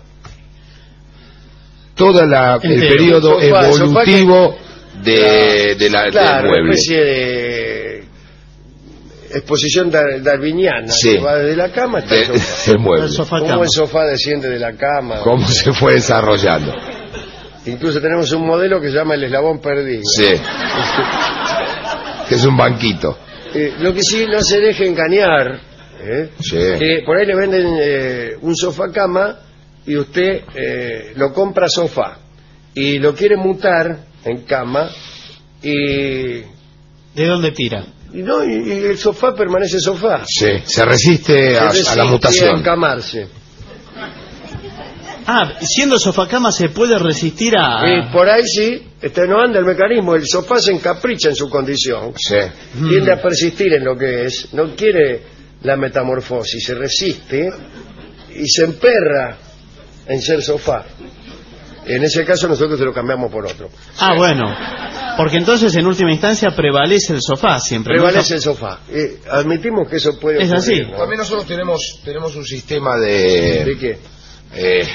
Todo la, el Entero. periodo Sofá, evolutivo sofá de, de la, Claro, del una mueble. especie de exposición dar- darwiniana, Sí. que va desde la cama hasta el De- sofá. del mueble. Cómo el sofá desciende de la cama. Cómo se fue desarrollando. Incluso tenemos un modelo que se llama el eslabón perdido. Sí. Que es un banquito. Eh, lo que sí, no se deje engañar, ¿eh? Sí. Que por ahí le venden eh, un sofá cama y usted eh, lo compra sofá y lo quiere mutar en cama y... ¿De dónde tira? Y, no, y, y el sofá permanece sofá. Sí, se resiste a, Se resiste a la mutación. a encamarse. Ah, siendo sofacama se puede resistir a... Eh, por ahí sí, este, no anda el mecanismo, el sofá se encapricha en su condición, Sí. tiende a persistir en lo que es, no quiere la metamorfosis, se resiste y se emperra en ser sofá. En ese caso nosotros se lo cambiamos por otro. Ah, bueno. Porque entonces en última instancia prevalece el sofá siempre. Prevalece ¿no? el sofá. Eh, admitimos que eso puede Es ocurrir, así. ¿no? También nosotros tenemos tenemos un sistema de... ¿De qué? eh,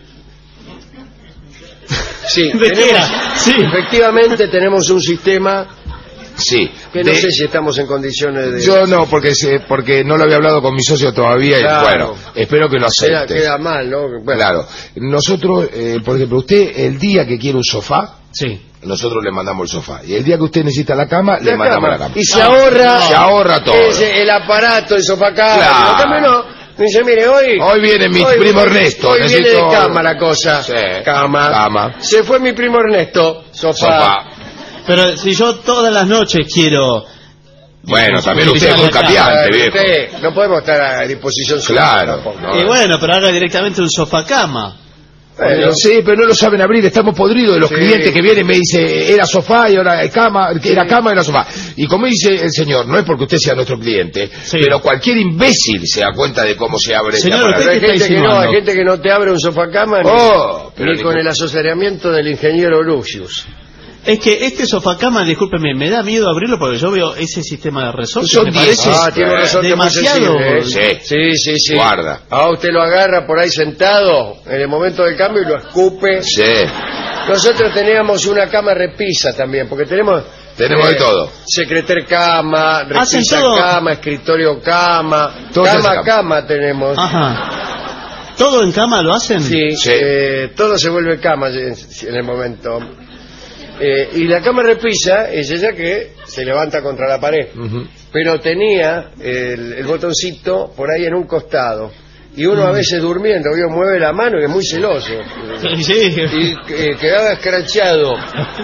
Sí, ¿De qué tenemos- era? Sí. efectivamente tenemos un sistema sí. que no de- sé si estamos en condiciones de... Yo no, porque se- porque no lo había hablado con mi socio todavía y Claro. bueno, espero que lo queda, acepte. queda mal, ¿no? Bueno, Claro. Nosotros, eh, por ejemplo, usted el día que quiere un sofá, Sí. nosotros le mandamos el sofá. Y el día que usted necesita la cama, le la mandamos cama. la cama. Y se Ah, ahorra... Se ahorra todo. ese- el aparato, el sofá cama. Claro. En cambio no. Dice, mire, hoy... Hoy viene mi hoy- primo hoy- Ernesto. Hoy viene necesito- de cama la cosa. Sí. Cama. Cama. Se fue mi primo Ernesto. Sofá. Sofá. Pero si yo todas las noches quiero... Bueno, también usted es utilizar muy la cama. cambiante, Eh, viejo. usted, no podemos estar a disposición suya Claro. tampoco. No. Y bueno, pero haga directamente un sofá-cama. Bueno, sí, pero no lo saben abrir, estamos podridos de los Sí. clientes que vienen y me dice, era sofá y ahora cama, que era cama y era sofá. Y como dice el señor, no es porque usted sea nuestro cliente, Sí. pero cualquier imbécil se da cuenta de cómo se abre Señor, este aparato. pero hay ¿qué está gente que no, insinuando? hay gente que no te abre un sofá cama ni, Oh, pero ni ni con con- el asesoramiento del ingeniero Lucius. Es que este sofá-cama, discúlpeme, me da miedo abrirlo porque yo veo ese sistema de resorte. Son me diez. parece Ah, tiene un resorte muy demasiado. sensible, ¿eh? Sí. Sí, sí, sí. Guarda. Ah, usted lo agarra por ahí sentado en el momento del cambio y lo escupe. Sí, Nosotros teníamos una cama repisa también, porque tenemos... Tenemos de todo. Secreter cama, Hacen repisa todo. cama, escritorio cama, Todo se hace cama, cama. cama tenemos. Ajá. ¿Todo en cama lo hacen? Sí, Sí. eh, todo se vuelve cama en, en el momento. Eh, y la cama repisa es ella que se levanta contra la pared. Ujú. Pero tenía el, el botoncito por ahí en un costado. Y uno a veces durmiendo, vio, mueve la mano y es muy celoso. Sí. Y eh, quedaba escrachado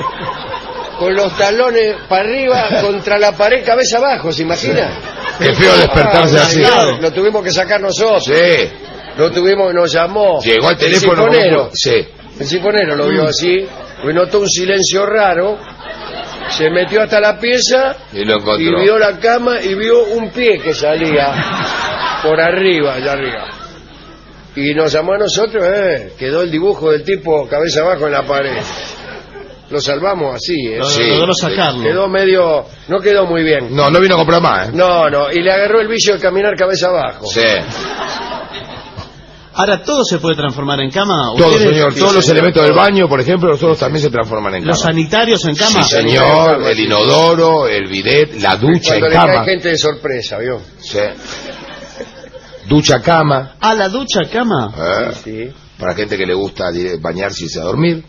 con los talones para arriba contra la pared, cabeza abajo, ¿se imagina? Qué feo despertarse Ah, así. claro, lo tuvimos que sacar nosotros. Sí. Lo tuvimos, nos llamó. Llegó al el teléfono. sifonero. como- Sí. El sifonero lo vio así, y notó un silencio raro, se metió hasta la pieza Y lo y encontró. vio la cama y vio un pie que salía por arriba, allá arriba. Y nos llamó a nosotros, eh, quedó el dibujo del tipo cabeza abajo en la pared. Lo salvamos así, eh. Lo- Sí, logró sí. sacarlo. Quedó medio, no quedó muy bien. No, no vino a comprar más, ¿eh? No, no, y le agarró el vicio de caminar cabeza abajo. Sí. Ahora, ¿todo se puede transformar en cama? Todo, ¿Ustedes- señor. Sí, Todos los señor, elementos todo. del baño, por ejemplo, nosotros también se transforman en cama. ¿Los sanitarios en cama? Sí, señor. El inodoro, el bidet, la ducha Cuando en le cama. cae gente de sorpresa, ¿vio? Sí. Ducha cama. ¿A la ducha cama? ¿eh? Sí. Para gente que le gusta dire- bañarse y irse a dormir.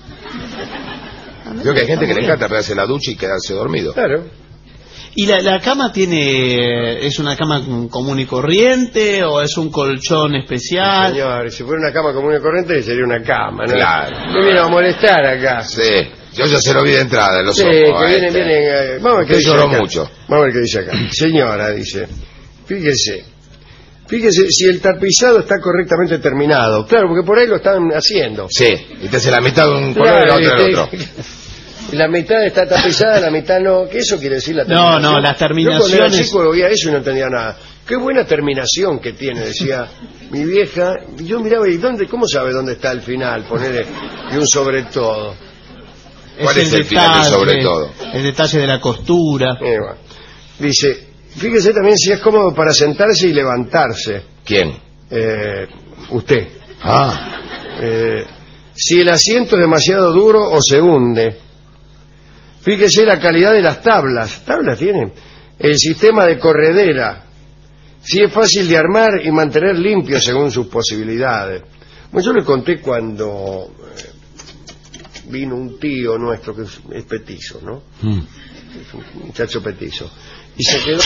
Creo que hay gente que le encanta pegarse la ducha y quedarse dormido. Claro. ¿Y la, la cama tiene... es una cama común y corriente o es un colchón especial? Señor, si fuera una cama común y corriente sería una cama, ¿no? Claro. Me vino a molestar acá. Sí. Yo ya se lo vi de entrada en los Sí, ojos. que a vienen, este. vienen... eh, vamos a ver qué Usted dice lloró acá. mucho. Vamos a ver qué dice acá. Señora, dice, fíjese, fíjese si el tapizado está correctamente terminado. Claro, porque por ahí lo están haciendo. Sí. Y te hace la mitad de un color y la otra del este, otro. La mitad está tapizada, la mitad no. ¿Qué eso quiere decir la No, terminación? no, las Yo cuando era terminaciones- chico lo veía eso y no entendía nada. Qué buena terminación que tiene, decía mi vieja. Y yo miraba, ¿y dónde? ¿Cómo sabe dónde está el final? Poner y un sobre todo. ¿Cuál es es el el final detalle, y sobre todo? el detalle de la costura. Eh, bueno. Dice, fíjese también si es cómodo para sentarse y levantarse. ¿Quién? Eh, usted. Ah. Eh, si el asiento es demasiado duro o se hunde. Fíjese la calidad de las tablas. ¿Tablas tienen? El sistema de corredera. Si es fácil de armar y mantener limpio según sus posibilidades. Bueno, yo le conté cuando eh, vino un tío nuestro que es, es petizo, ¿no? Mm. Es un muchacho petizo. Y se quedó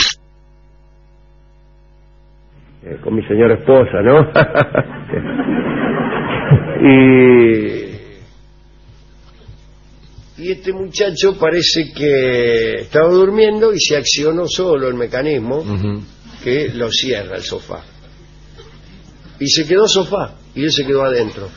eh, con mi señora esposa, ¿no? y... Y este muchacho parece que estaba durmiendo y se accionó solo el mecanismo uh-huh. que lo cierra el sofá. Y se quedó sofá, y él se quedó adentro.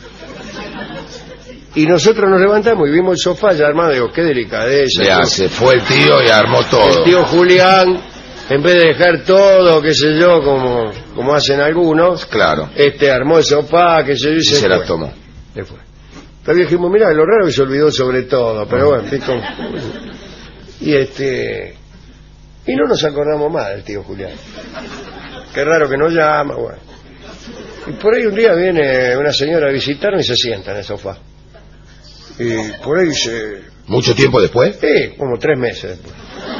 Y nosotros nos levantamos y vimos el sofá ya armado. Digo, qué delicadeza. Ya, se fue el tío y armó todo. El tío Julián, en vez de dejar todo, qué sé yo, como, como hacen algunos, claro, este armó el sofá, qué sé yo, y, y se, se la tomó. Se fue. Todavía dijimos, mira, lo raro que se olvidó sobre todo, pero bueno, pico. Y este... Y no nos acordamos más del tío Julián. Qué raro que no llama, bueno. Y por ahí un día viene una señora a visitarnos y se sienta en el sofá. Y por ahí se... ¿Mucho tiempo después? Sí, como tres meses después.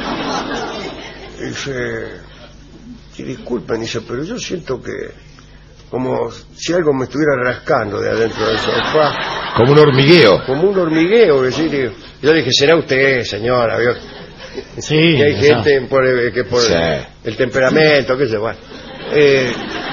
Y dice... Y disculpen, dice, pero yo siento que... como si algo me estuviera rascando de adentro del sofá. Como un hormigueo. Como un hormigueo. Que sí, yo le dije, será usted, señora. ¿Vio? Sí. Que hay gente por, que por sí. el temperamento, qué sé yo. Bueno. Eh,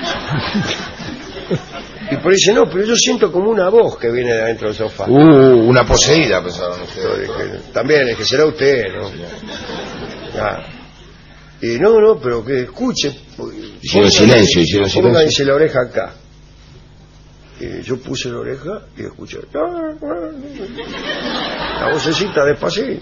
y por ahí dice, no, pero yo siento como una voz que viene de adentro del sofá. Uh, una poseída, pensaron ustedes. Dije, también, es que será usted, ¿no? Ya. Y no, no, pero que escuche. Hicieron silencio, hicieron silencio. Pónganse la oreja acá. Y yo puse la oreja y escuché. La vocecita despacito.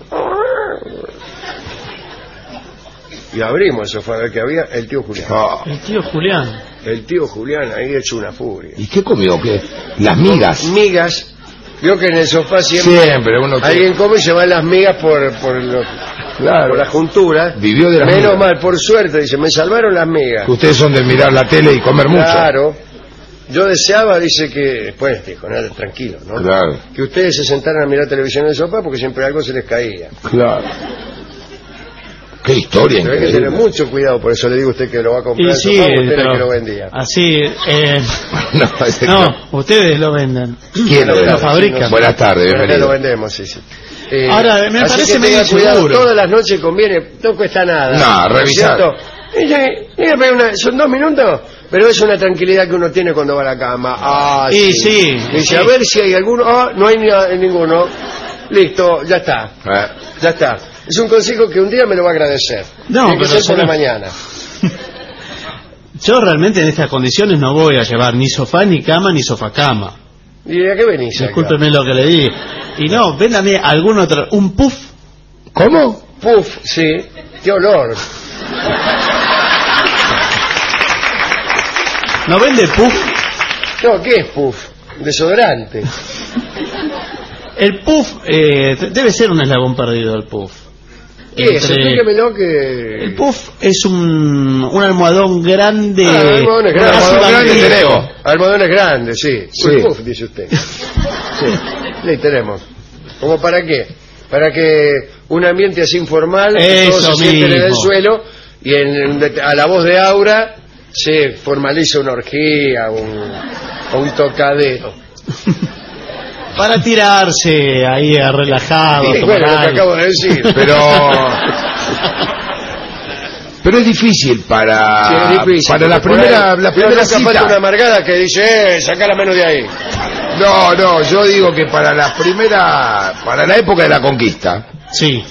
Y abrimos el sofá, a ver que había el tío Julián. Oh. El tío Julián. El tío Julián ahí hecho una furia. ¿Y qué comió? ¿Qué? Las migas. Migas. Vio que en el sofá siempre, siempre uno alguien come y se van las migas por, por los... Claro. Por la juntura. Vivió de las Menos migas. mal, por suerte, dice, me salvaron las migas. Que ustedes son de mirar la tele y comer mucho. Claro. Yo deseaba, dice que, después dijo, nada, tranquilo, ¿no? Claro. Que ustedes se sentaran a mirar televisión en el sofá porque siempre algo se les caía. Claro. Qué historia. Pero hay que tener mucho cuidado, por eso le digo a usted que lo va a comprar el sí, sofá, usted pero que lo vendía. Así, eh... no, no, ustedes lo venden. ¿Quién lo, lo fabrica? Buenas tardes, bienvenido. Lo vendemos, sí, sí. Eh, Ahora, me parece medio cuidado, todas las noches conviene, no cuesta nada. No, revisar. Son dos minutos, pero es una tranquilidad que uno tiene cuando va a la cama. Ah, sí, sí. sí. Dice, sí. a ver si hay alguno. Ah, no hay ni, ninguno. Listo, ya está. Eh. Ya está. Es un consejo que un día me lo va a agradecer. No, Tiene que pero ser por no. la mañana. Yo realmente en estas condiciones no voy a llevar ni sofá, ni cama, ni sofá-cama. ¿Y a qué venís acá? Discúlpeme lo que le di. Y no, véndame algún otro... ¿Un puff? ¿Cómo? Puff, sí. Qué olor. ¿No vende puff? No, ¿qué es puff? Desodorante. El puff eh, debe ser un eslabón perdido, el puff. ¿Qué es? Explíquemelo que... El puff es un, un almohadón grande. Ah, almohadones grandes. Almohadón grande tenemos. Almohadones grandes, sí. Sí. Un puff, dice usted. Sí, le tenemos. ¿Cómo para qué? Para que un ambiente así informal, que todos se sienten en el suelo y en, a la voz de Aura se formaliza una orgía, un, un tocadero. Para tirarse ahí a relajado. Sí, bueno, lo que acabo de decir. Pero pero es difícil para sí, es difícil, para la primera ahí, la primera cita. Falta una amargada que dice, eh, saca la mano de ahí. No, no, yo digo que para la primera, para la época de la conquista. Sí.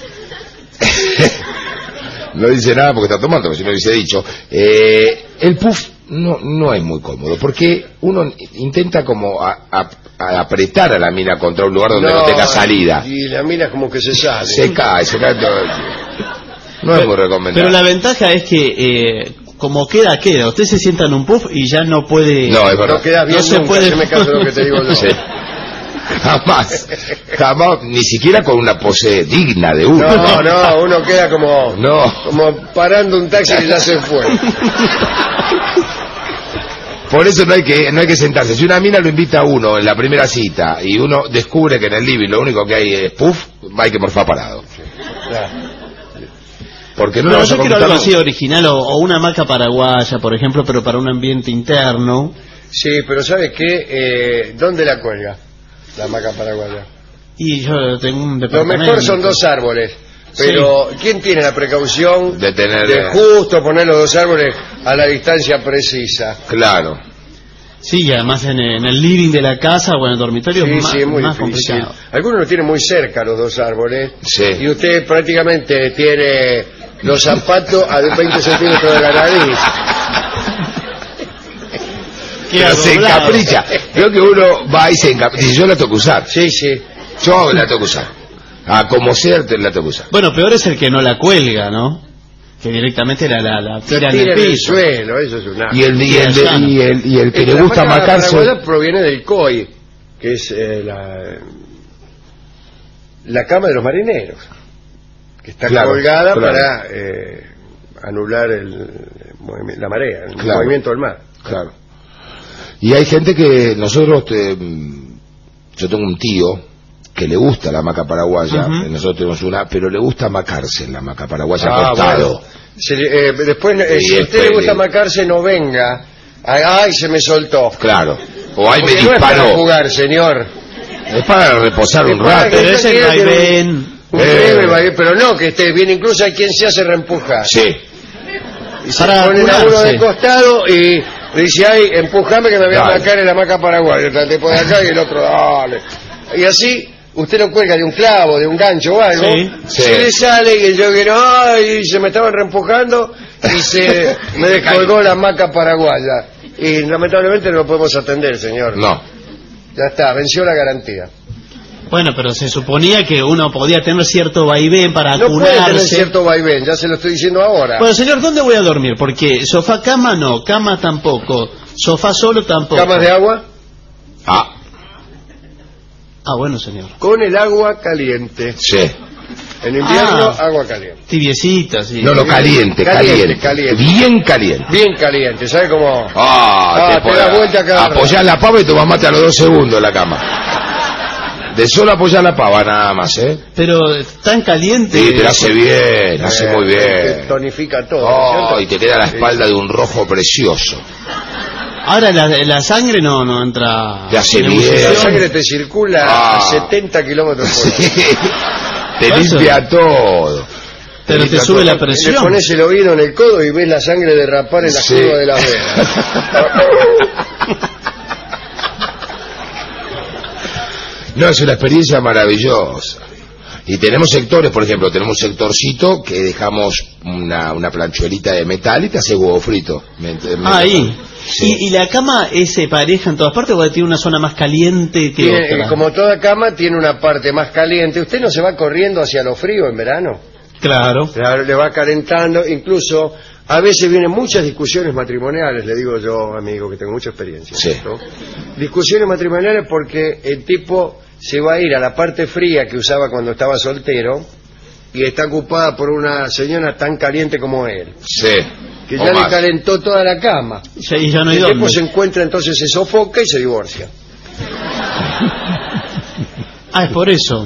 No dice nada porque está tomando, pero si no hubiese dicho. Eh, el puff no no es muy cómodo porque uno intenta como a, a, a apretar a la mina contra un lugar donde no, no tenga salida. Y la mina como que se sale. Se cae, se cae todo. No pero, es muy recomendable. Pero la ventaja es que eh, como queda, queda. Usted se sienta en un puff y ya no puede... No, es verdad. No queda bien no se nunca, puede... me caso lo que te digo yo. Sí. Jamás, jamás, ni siquiera con una pose digna de uno. No, no, uno queda como, no. como parando un taxi que ya se fue. Por eso no hay que no hay que sentarse. Si una mina lo invita a uno en la primera cita y uno descubre que en el living lo único que hay es puff, hay que morfar parado. Claro. Porque no, no nos yo quiero algo acomodamos. así original o, o una hamaca paraguaya, por ejemplo, pero para un ambiente interno. Sí, pero ¿sabes qué? Eh, ¿Dónde la cuelga la hamaca paraguaya? Y yo tengo un Lo departamento. mejor son dos árboles. Pero sí. ¿Quién tiene la precaución de tener de justo poner los dos árboles a la distancia precisa? Claro. Sí, y además en, en el living de la casa o en el dormitorio sí, es más, sí, es muy más difícil. complicado. Algunos lo tienen muy cerca los dos árboles. Sí. Y usted prácticamente tiene los zapatos a veinte centímetros de la nariz. Pero se encapricha. Creo que uno va y se encapricha. Dice, yo la tengo que usar. Sí, sí. Yo la tengo que usar. A como sea, te la tengo que usar. Bueno, peor es el que no la cuelga, ¿no? Que directamente la, la, la tira en el piso. Suelo, eso es una... Y el, y el, de, y el, y el que le gusta marcarse... La proviene del C O I, que es eh, la, la cama de los marineros, que está claro, colgada claro. para eh, anular el, la marea, el claro, movimiento del mar. Claro. Y hay gente que nosotros... Te, yo tengo un tío que le gusta la hamaca paraguaya, uh-huh. Nosotros tenemos una, pero le gusta macarse en la hamaca paraguaya ah, acostado. Bueno. Se, eh, después, eh, si a usted le gusta macarse, no venga. Ay, se me soltó. Claro. O ahí me disparó. No es para jugar, señor. Es para reposar es un rato. Pero es el vaivén. Un breve vaivén, pero no, que esté bien. Incluso hay quien se hace reempujar. Sí. Y se pone a uno de costado y le dice, ay, empujame que me voy a dale. Macar en la hamaca paraguaya. El tipo de acá y el otro, dale. Y así... Usted lo cuelga de un clavo, de un gancho o algo, sí, se sí. le sale y yo que no, ay, se me estaban reempujando y se me descolgó la hamaca paraguaya. Y lamentablemente no lo podemos atender, señor. No. Ya está, venció la garantía. Bueno, pero se suponía que uno podía tener cierto vaivén para no acunarse. No puede tener cierto vaivén, ya se lo estoy diciendo ahora. Bueno, señor, ¿dónde voy a dormir? Porque sofá cama no, cama tampoco, sofá solo tampoco. ¿Camas de agua? Ah. Ah, bueno, señor. Con el agua caliente. Sí. En invierno, ah, agua caliente. Tibiecita, sí. No, no, caliente, caliente. Caliente, caliente. Bien caliente. Bien caliente, ¿sabe cómo? Ah, ah te, te da vuelta cada apoyás la pava y tomás mate a los dos segundos en la cama. De solo apoyar la pava, nada más, ¿eh? Pero tan caliente... Sí, te hace bien, eh, hace muy bien. Te tonifica todo. Oh, y te queda la espalda sí. de un rojo precioso. Ahora la, la sangre no no entra. Te hace bien. La sangre te circula ah. a setenta kilómetros por hora. Sí. Te limpia todo. Pero te, te sube la presión. Le pones el oído en el codo y ves la sangre derrapar en la sí. curva de las venas. No, es una experiencia maravillosa. Y tenemos sectores, por ejemplo, tenemos un sectorcito que dejamos una, una planchuelita de metal y te hace huevo frito. Me, me ah, ahí. Sí. ¿Y, ¿Y la cama es pareja en todas partes o tiene una zona más caliente que tiene, otra? Como toda cama tiene una parte más caliente. ¿Usted no se va corriendo hacia lo frío en verano? Claro. Claro, le va calentando. Incluso a veces vienen muchas discusiones matrimoniales, le digo yo, amigo, que tengo mucha experiencia. Sí. ¿no? Discusiones matrimoniales porque el tipo se va a ir a la parte fría que usaba cuando estaba soltero y está ocupada por una señora tan caliente como él. Sí. Que ya le calentó toda la cama. Sí, y ya no hay el dónde. tipo se encuentra, entonces se sofoca y se divorcia. Ah, es por eso.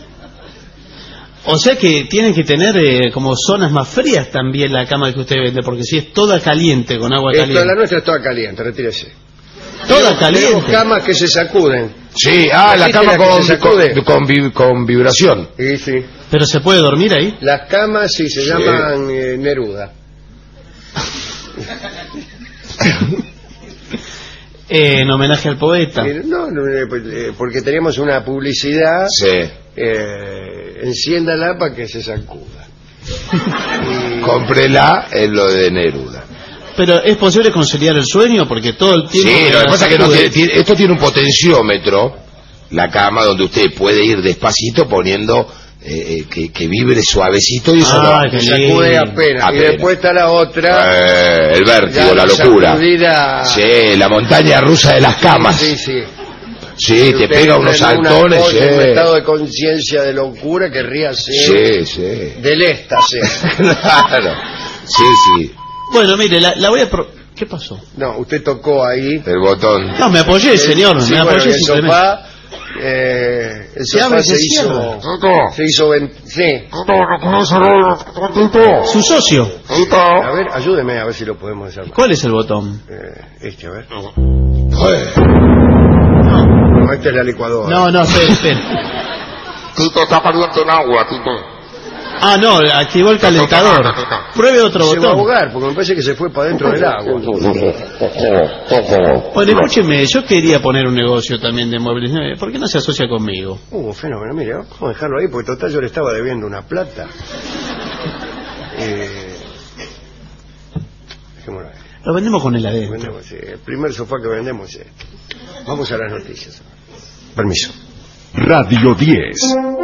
O sea que tienen que tener eh, como zonas más frías también la cama que usted vende, porque si es toda caliente, con agua Esto, caliente. La nuestra es toda caliente, retírese. Toda tenemos, caliente. Tenemos camas que se sacuden. Sí, ah, la cama con, con, con, con, con vibración. Sí, sí. ¿Pero se puede dormir ahí? Las camas sí, se sí. llaman eh, Neruda. eh, en homenaje al poeta. Eh, no, no eh, porque teníamos una publicidad. Sí. Eh, enciéndala para que se sacuda. Y... Cómprela en lo de Neruda. Pero ¿es posible conciliar el sueño? Porque todo el tiempo... Sí, lo que pasa es que no tiene, tiene, esto tiene un potenciómetro, la cama, donde usted puede ir despacito poniendo eh, que, que vibre suavecito y eso ah, no, sacude apenas. apenas. Y después está la otra... Eh, el vértigo, la locura. Sacudida... Sí, la montaña rusa de las camas. Sí, sí. Sí, te pega unos saltones. En sí. un estado de conciencia de locura que ríase Sí, sí. del éxtasis. Claro. Sí, sí. Bueno, mire, la, la voy a... Pro... ¿Qué pasó? No, usted tocó ahí. El botón. No, me apoyé, señor. Sí, me bueno, apoyé y el simplemente. sofá, eh, el Se sofá abre y se se hizo, cierra. se hizo, ven- sí. Su socio. A ver, ayúdeme a ver si lo podemos desarmar. ¿Cuál es el botón? Eh, este, a ver. Joder. No, esta es la licuadora. No, no, espere, espere. Tito, está caliente en agua, Tito. Ah, no, activó el calentador. Pruebe otro Se va a botón. ahogar porque me parece que se fue para dentro del agua. Bueno, escúcheme, yo quería poner un negocio también de muebles. ¿Por qué no se asocia conmigo? Uh, fenómeno, mire, vamos a dejarlo ahí porque total yo le estaba debiendo una plata. Eh, dejémoslo ahí. Lo vendemos con el adentro. Vendemos, sí, el primer sofá que vendemos es este. Vamos a las noticias. Permiso. Radio diez.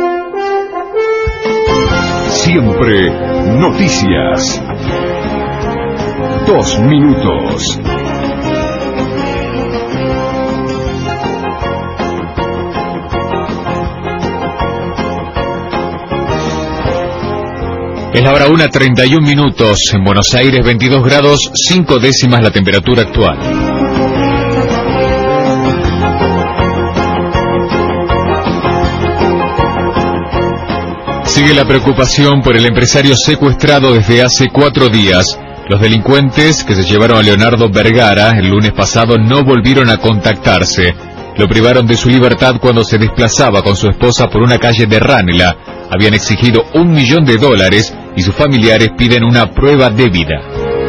Siempre noticias. Dos minutos. Es la hora una treinta y un minutos. En Buenos Aires, veintidós grados, cinco décimas la temperatura actual. Sigue la preocupación por el empresario secuestrado desde hace cuatro días. Los delincuentes que se llevaron a Leonardo Vergara el lunes pasado no volvieron a contactarse. Lo privaron de su libertad cuando se desplazaba con su esposa por una calle de Ranela. Habían exigido un millón de dólares y sus familiares piden una prueba de vida.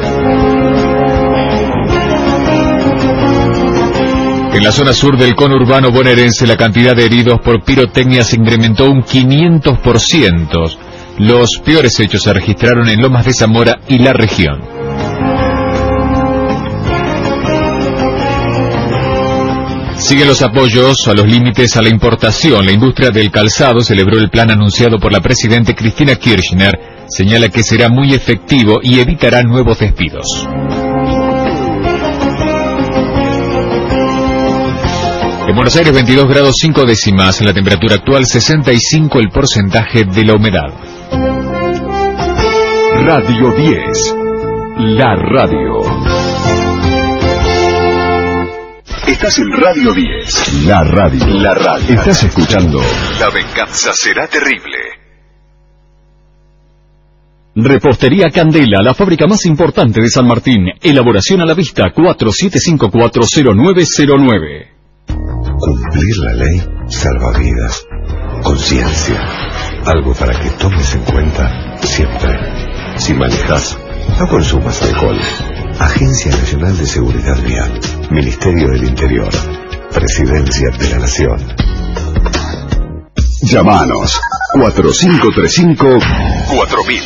En la zona sur del conurbano bonaerense, la cantidad de heridos por pirotecnia se incrementó un quinientos por ciento. Los peores hechos se registraron en Lomas de Zamora y la región. Siguen los apoyos a los límites a la importación. La industria del calzado celebró el plan anunciado por la presidenta Cristina Kirchner. Señala que será muy efectivo y evitará nuevos despidos. En Buenos Aires, veintidós grados cinco décimas. En la temperatura actual, sesenta y cinco el porcentaje de la humedad. Radio diez. La radio. Estás en Radio diez. La radio. La radio. Estás escuchando. La venganza será terrible. Repostería Candela, la fábrica más importante de San Martín. Elaboración a la vista, cuatro siete cinco cuatro cero nueve cero nueve. Cumplir la ley salva vidas. Conciencia. Algo para que tomes en cuenta siempre. Si manejas, no consumas alcohol. Agencia Nacional de Seguridad Vial. Ministerio del Interior. Presidencia de la Nación. Llámanos cuatro cinco tres cinco cuatro mil.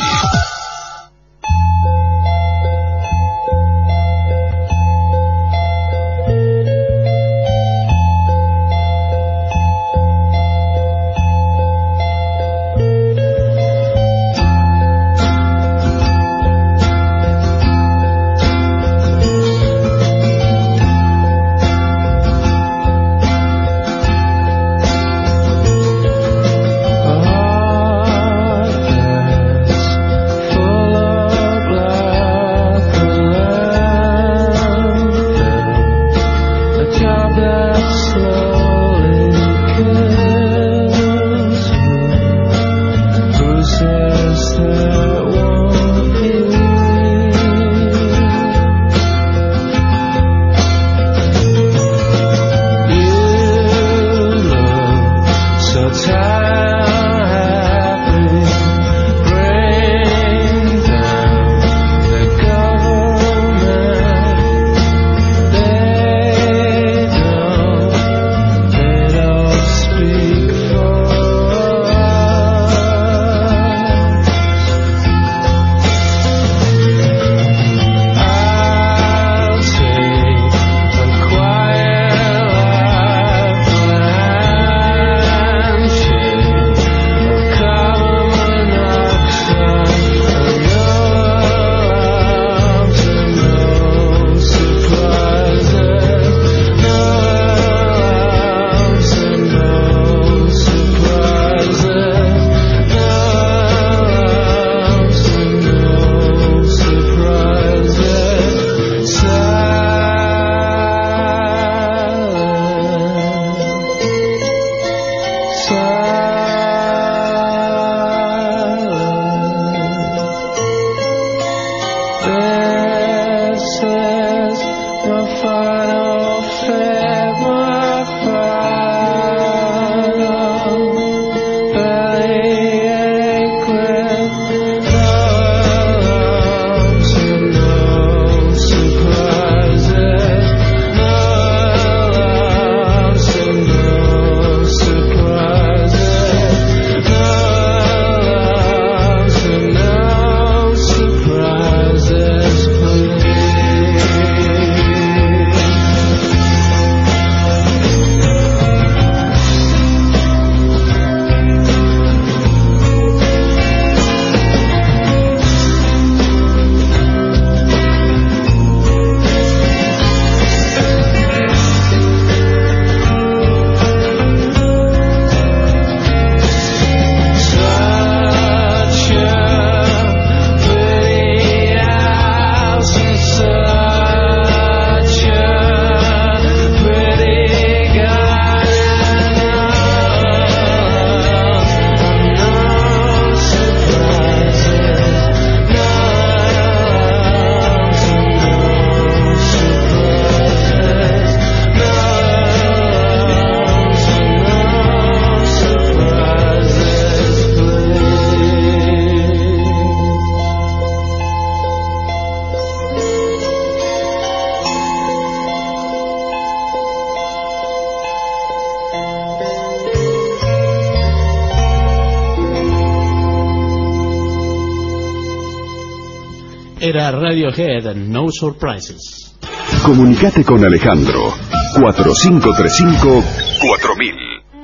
Era Radiohead, No Surprises. Comunicate con Alejandro. cuatro cinco tres cinco cuatro mil.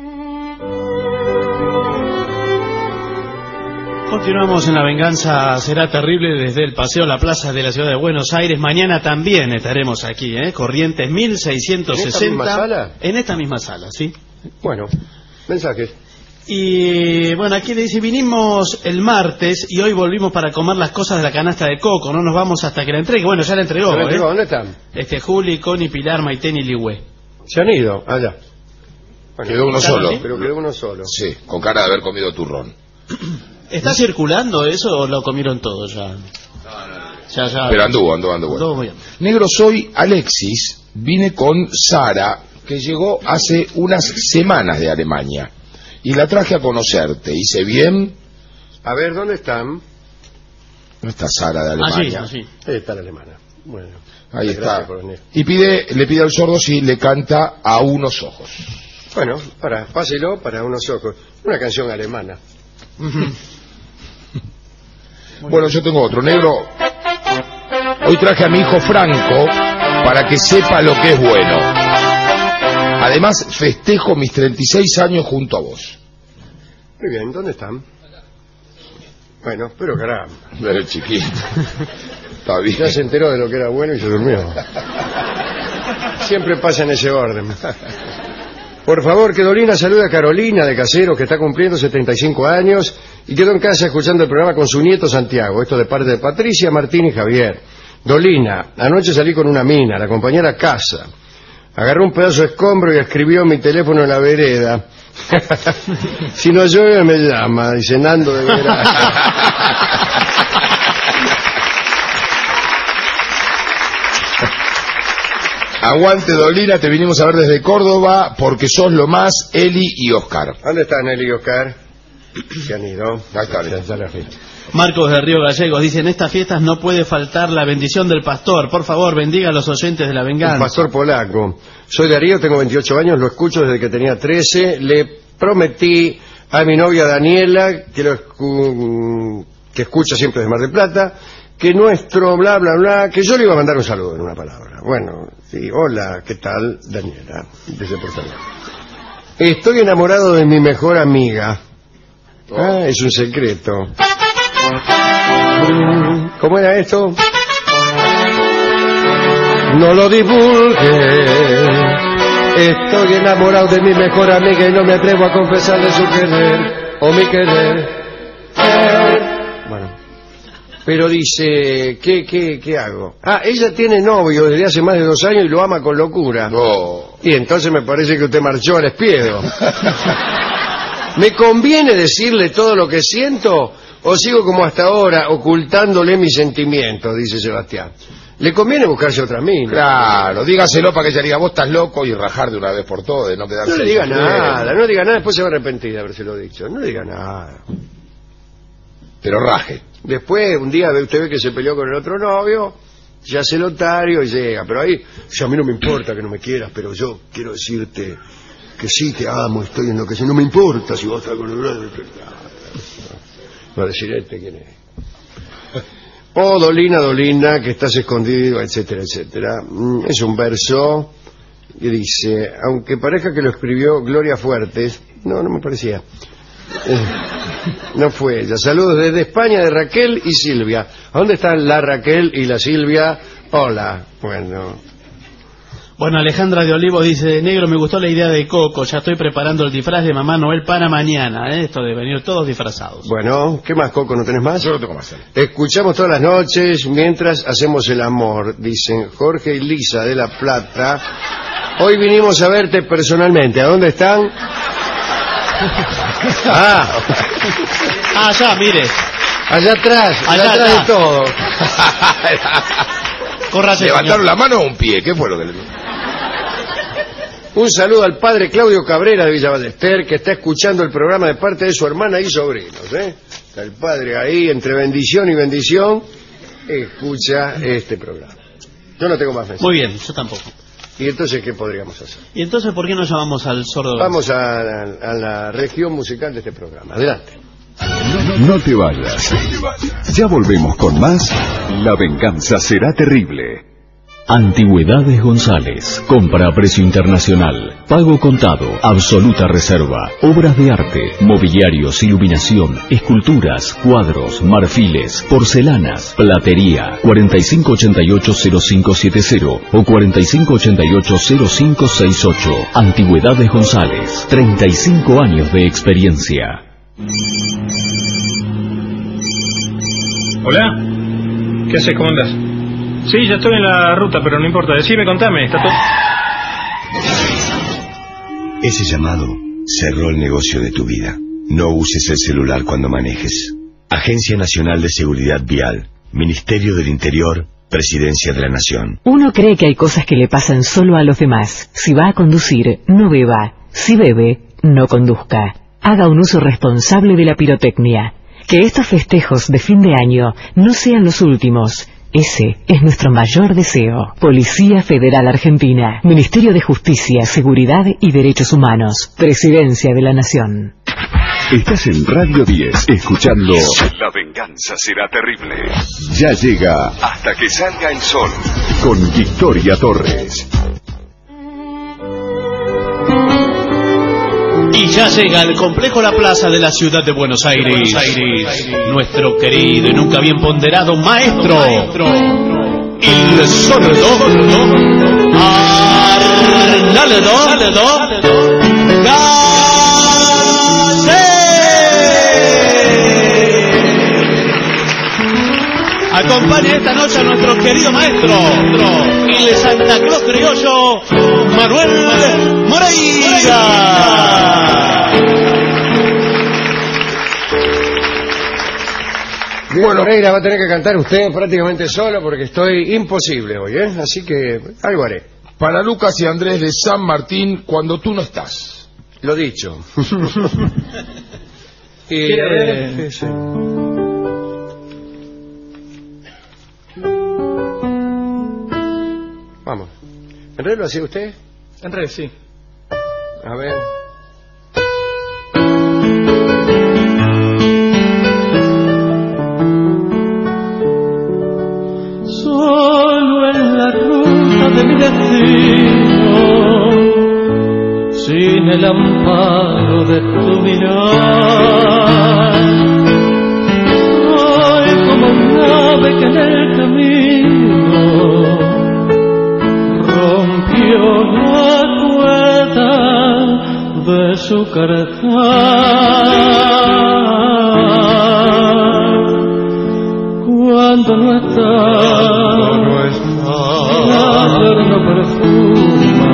Continuamos en La Venganza Será Terrible desde el Paseo La Plaza de la Ciudad de Buenos Aires. Mañana también estaremos aquí, ¿eh? Corrientes mil seiscientos sesenta. ¿En esta misma sala? En esta misma sala, sí. Bueno, mensajes. Y bueno, aquí le dice, vinimos el martes y hoy volvimos para comer las cosas de la canasta de Coco. No nos vamos hasta que la entregue. Bueno, ya la entregó, ¿La entregó? ¿eh? ¿Dónde están? Este, Juli, Connie, Pilar, Maitén y Ligüe. Se han ido, allá. Bueno, quedó uno solo. Pero quedó uno solo. Sí, con cara de haber comido turrón. ¿Está circulando eso o lo comieron todos ya? Ya, ya. Pero anduvo, anduvo, anduvo. Anduvo muy bien. Negro, soy Alexis. Vine con Sara, que llegó hace unas semanas de Alemania. Y la traje a conocerte. ¿Hice bien? A ver, ¿dónde están? No está Sara de Alemania. Ah, sí, sí. Ahí está la alemana. Bueno. Ahí está. Por venir. Y pide, le pide al sordo si le canta A unos ojos. Bueno, para, páselo para unos ojos. Una canción alemana. Bueno, yo tengo otro. Negro, hoy traje a mi hijo Franco para que sepa lo que es bueno. Además, festejo mis treinta y seis años junto a vos. Muy bien, ¿dónde están? Bueno, pero caramba. Pero chiquito. Está bien. Ya se enteró de lo que era bueno y se durmió. Siempre pasa en ese orden. Por favor, que Dolina salude a Carolina de Caseros, que está cumpliendo setenta y cinco años y quedó en casa escuchando el programa con su nieto Santiago. Esto de parte de Patricia, Martín y Javier. Dolina, anoche salí con una mina, la compañera casa. Agarró un pedazo de escombro y escribió mi teléfono en la vereda. Si no llueve me llama, dice Nando de Vereda. Aguante Dolina, te vinimos a ver desde Córdoba porque sos lo más, Eli y Oscar. ¿Dónde están Eli y Oscar? Se han ido. Ahí está, ya está la fiesta. Marcos de Río Gallegos dice, en estas fiestas no puede faltar la bendición del pastor. Por favor, bendiga a los oyentes de La Venganza. El pastor polaco. Soy Darío, tengo veintiocho años, lo escucho desde que tenía trece. Le prometí a mi novia Daniela, que, lo escu que escucha siempre de Mar del Plata, que nuestro bla bla bla, que yo le iba a mandar un saludo en una palabra. Bueno, sí, hola, ¿qué tal, Daniela? Desde Puerto Rico. Estoy enamorado de mi mejor amiga. Ah, es un secreto. ¿Cómo era esto? No lo divulgue. Estoy enamorado de mi mejor amiga y no me atrevo a confesarle su querer o mi querer. Bueno, pero dice, ¿qué, qué, qué hago? Ah, ella tiene novio desde hace más de dos años y lo ama con locura. No. Y entonces me parece que usted marchó al espiedo. ¿Me conviene decirle todo lo que siento o sigo como hasta ahora ocultándole mis sentimientos? Dice Sebastián. Le conviene buscarse otra mina. Claro, dígaselo para que ella diga, vos estás loco y rajar de una vez por todas, de no quedarse. No le diga nada, no le diga nada, después se va a arrepentir de habérselo dicho. No le diga nada. Pero raje. Después, un día usted ve que se peleó con el otro novio, se hace el otario y llega. Pero ahí, si a mí no me importa que no me quieras, pero yo quiero decirte que sí te amo, estoy en lo que sé. No me importa si vos estás con el otro. Va a decir este quién es. Oh, Dolina, Dolina, que estás escondido, etcétera, etcétera. Es un verso que dice, aunque parezca que lo escribió Gloria Fuertes, no, no me parecía. Eh, no fue ella. Saludos desde España de Raquel y Silvia. ¿A dónde están la Raquel y la Silvia? Hola. Bueno. Bueno, Alejandra de Olivo dice, negro, me gustó la idea de Coco, ya estoy preparando el disfraz de Mamá Noel para mañana, ¿eh? Esto de venir todos disfrazados. Bueno, ¿qué más, Coco? ¿No tenés más? Yo no tengo más. Escuchamos todas las noches mientras hacemos el amor, dicen Jorge y Lisa de La Plata. Hoy vinimos a verte personalmente. ¿A dónde están? Ah, ah, ya, mire. Allá atrás, allá, allá atrás está. De todo. Corrase, ¿levantaron señor. la mano o un pie? ¿Qué fue lo que le... Un saludo al padre Claudio Cabrera de Villa Ballester, que está escuchando el programa de parte de su hermana y sobrinos, ¿eh? Está el padre ahí, entre bendición y bendición, escucha este programa. Yo no tengo más mensajes. Muy bien, yo tampoco. ¿Y entonces qué podríamos hacer? ¿Y entonces por qué no llamamos al sordo? Vamos a, a la región musical de este programa. Adelante. No te vayas. Ya volvemos con más La venganza será terrible. Antigüedades González. Compra a precio internacional. Pago contado. Absoluta reserva. Obras de arte. Mobiliarios, iluminación, esculturas, cuadros, marfiles, porcelanas, platería. cuarenta y cinco ochenta y ocho cero cinco setenta o cuarenta y cinco ochenta y ocho cero cinco sesenta y ocho. Antigüedades González. treinta y cinco años de experiencia. Hola. ¿Qué haces? ¿Cómo andas? Sí, ya estoy en la ruta, pero no importa. Decime, contame. Está todo... Ese llamado cerró el negocio de tu vida. No uses el celular cuando manejes. Agencia Nacional de Seguridad Vial, Ministerio del Interior, Presidencia de la Nación. Uno cree que hay cosas que le pasan solo a los demás. Si va a conducir, no beba. Si bebe, no conduzca. Haga un uso responsable de la pirotecnia. Que estos festejos de fin de año no sean los últimos. Ese es nuestro mayor deseo. Policía Federal Argentina, Ministerio de Justicia, Seguridad y Derechos Humanos, Presidencia de la Nación. Estás en Radio diez, escuchando La venganza será terrible. Ya llega Hasta que salga el sol, con Victoria Torres. Y ya llega al complejo La Plaza de la ciudad de Buenos Aires, Buenos Aires. Nuestro querido y nunca bien ponderado maestro, maestro. El sordo Arnaldo Gase. Acompaña esta noche a nuestro querido maestro, el Santa Claus criollo, Manuel Moreira. Bueno, Moreira, va a tener que cantar usted prácticamente solo porque estoy imposible hoy, ¿eh? Así que algo haré. Para Lucas y Andrés de San Martín, cuando tú no estás. Lo dicho. y, ¿Quiere eh, sí. Vamos. ¿En lo hacía usted? En red, sí. A ver. Solo en la ruta de mi destino, sin el amparo de tu mirar, soy como un ave que en el camino rompió la cuerda de su carezar. Cuando no está, no está, la flor no perfuma.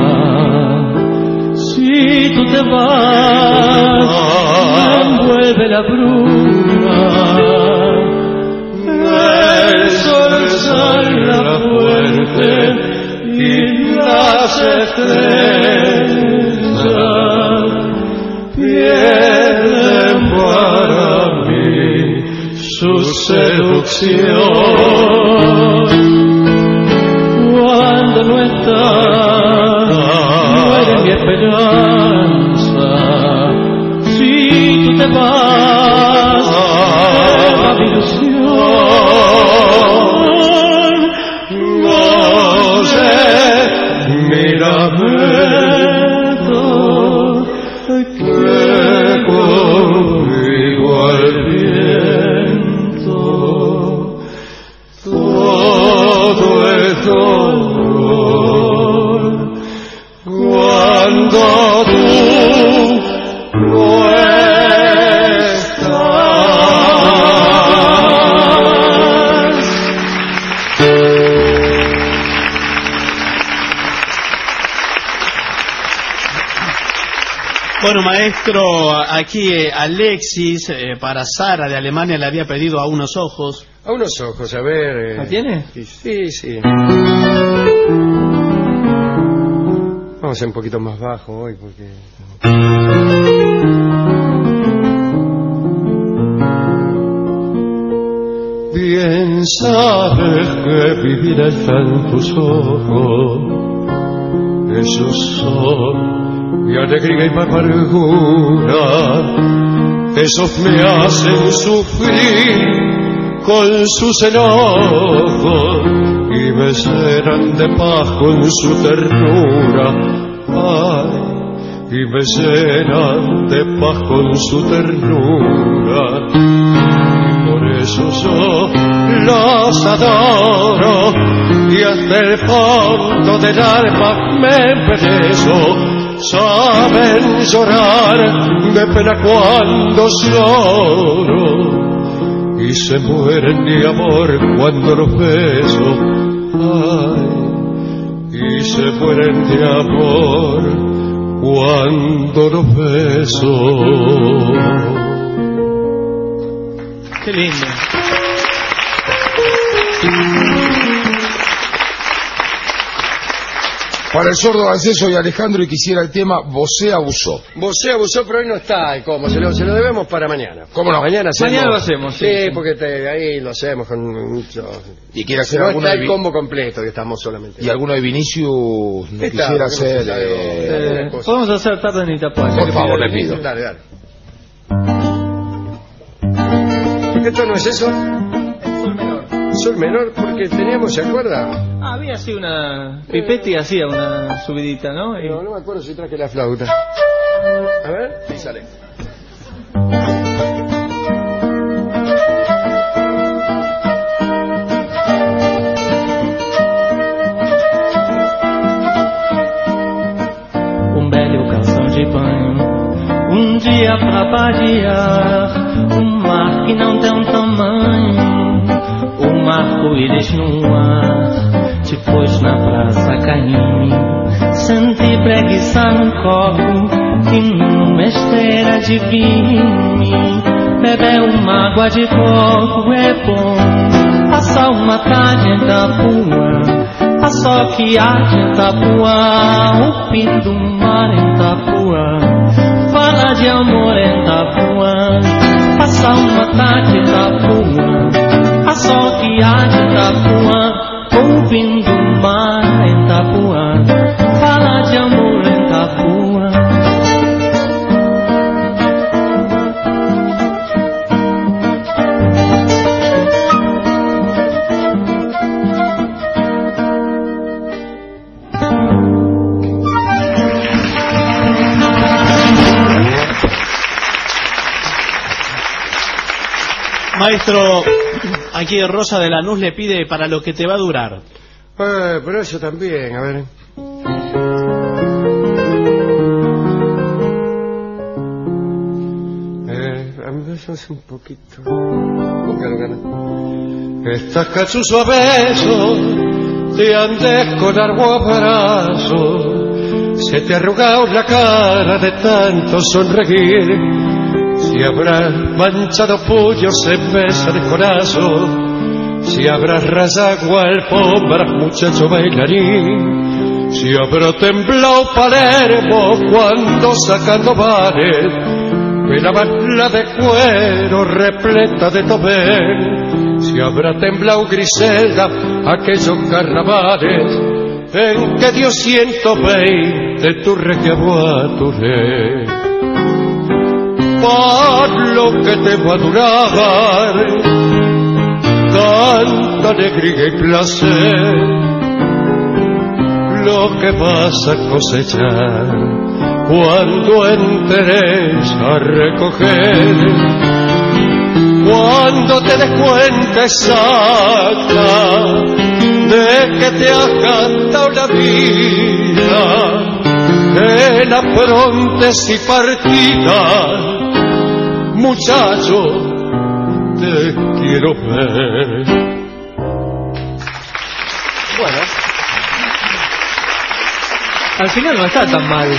Si tú te vas, me envuelve la bruma. El sol sale la fuerte y las estrellas pierden para mí su seducción. Cuando no está, muere mi esperanza. Si tú te vas, va mi ilusión. No sé, mi lamento que conmigo al viento todo el dolor cuando tú no estás. Bueno, maestro, aquí eh, Alexis, eh, para Sara de Alemania, le había pedido a unos ojos. A unos ojos, a ver. Eh... ¿La tiene? Sí, sí. Vamos a ser un poquito más bajo hoy porque... Bien sabes que vivir está en tus ojos, esos son mi alegría y mi amargura, esos me hacen sufrir con sus enojos y me llenan de paz con su ternura. Ay, y me llenan de paz con su ternura. Por eso yo los adoro y hasta el fondo del alma me embeleso. Saben llorar de pena cuando lloro y se mueren de amor cuando los beso. Ay, y se mueren de amor cuando los beso. Qué lindo. Para el sordo Garcés, soy Alejandro y quisiera el tema Vosé abusó. Vosé abusó, pero hoy no está. ¿Cómo? Se lo, se lo debemos para mañana. ¿Cómo no? Mañana, hacemos, mañana lo hacemos. Sí, sí, porque te, ahí lo hacemos con mucho. Y quiere hacer no alguno está de el combo completo, que estamos solamente. Y alguno de Vinicius no está, quisiera hacer. Eh, eh, podemos hacer tarde en Itapuá. Por favor, le pido. Dale, dale. ¿Qué tono es eso? Sol menor. Sol menor, porque teníamos, ¿se acuerda? Ah, había así una... Pipetti hacía una subidita, ¿no? Y... No, no me acuerdo si traje la flauta. A ver. Sí, sale. Um belo calção de banho, um dia pra variar, um mar que não tem um tamanho, um arco-íris no ar, te pôs na praça cair. Senti preguiça num copo e numa esteira de vinho. Beber uma água de coco é bom, passar uma tarde em Itapuã, a sol que arde em Itapuã, o fim do mar em Itapuã, fala de amor em Itapuã, passar uma tarde em Itapuã, a sol que arde em Itapuã, o fim do mar em Itapuã, fala de amor em Itapuã. Maestro, aquí Rosa de Lanús le pide para lo que te va a durar. Eh, pero eso también, a ver. Eh, a mí eso es un poquito. Búscalo, cara. Estás cachuzo a besos, te andes con arbo abrazo, se te ha arrugado la cara de tanto sonreír. Si habrás manchado puños en mesa de corazón, si habrás rasgado alfombras, muchacho bailarín, si habrá temblado Palermo cuando sacando bares, velabas la de cuero repleta de tobel, si habrá temblado Griselda aquellos carnavales en que dio ciento veinte tu requiabuature. Por lo que te va a durar tanta alegría y placer, lo que vas a cosechar cuando entres a recoger, cuando te des cuenta exacta de que te has cantado la vida en aprontes y partidas. Muchacho, te quiero ver. Bueno, al final no está tan mal.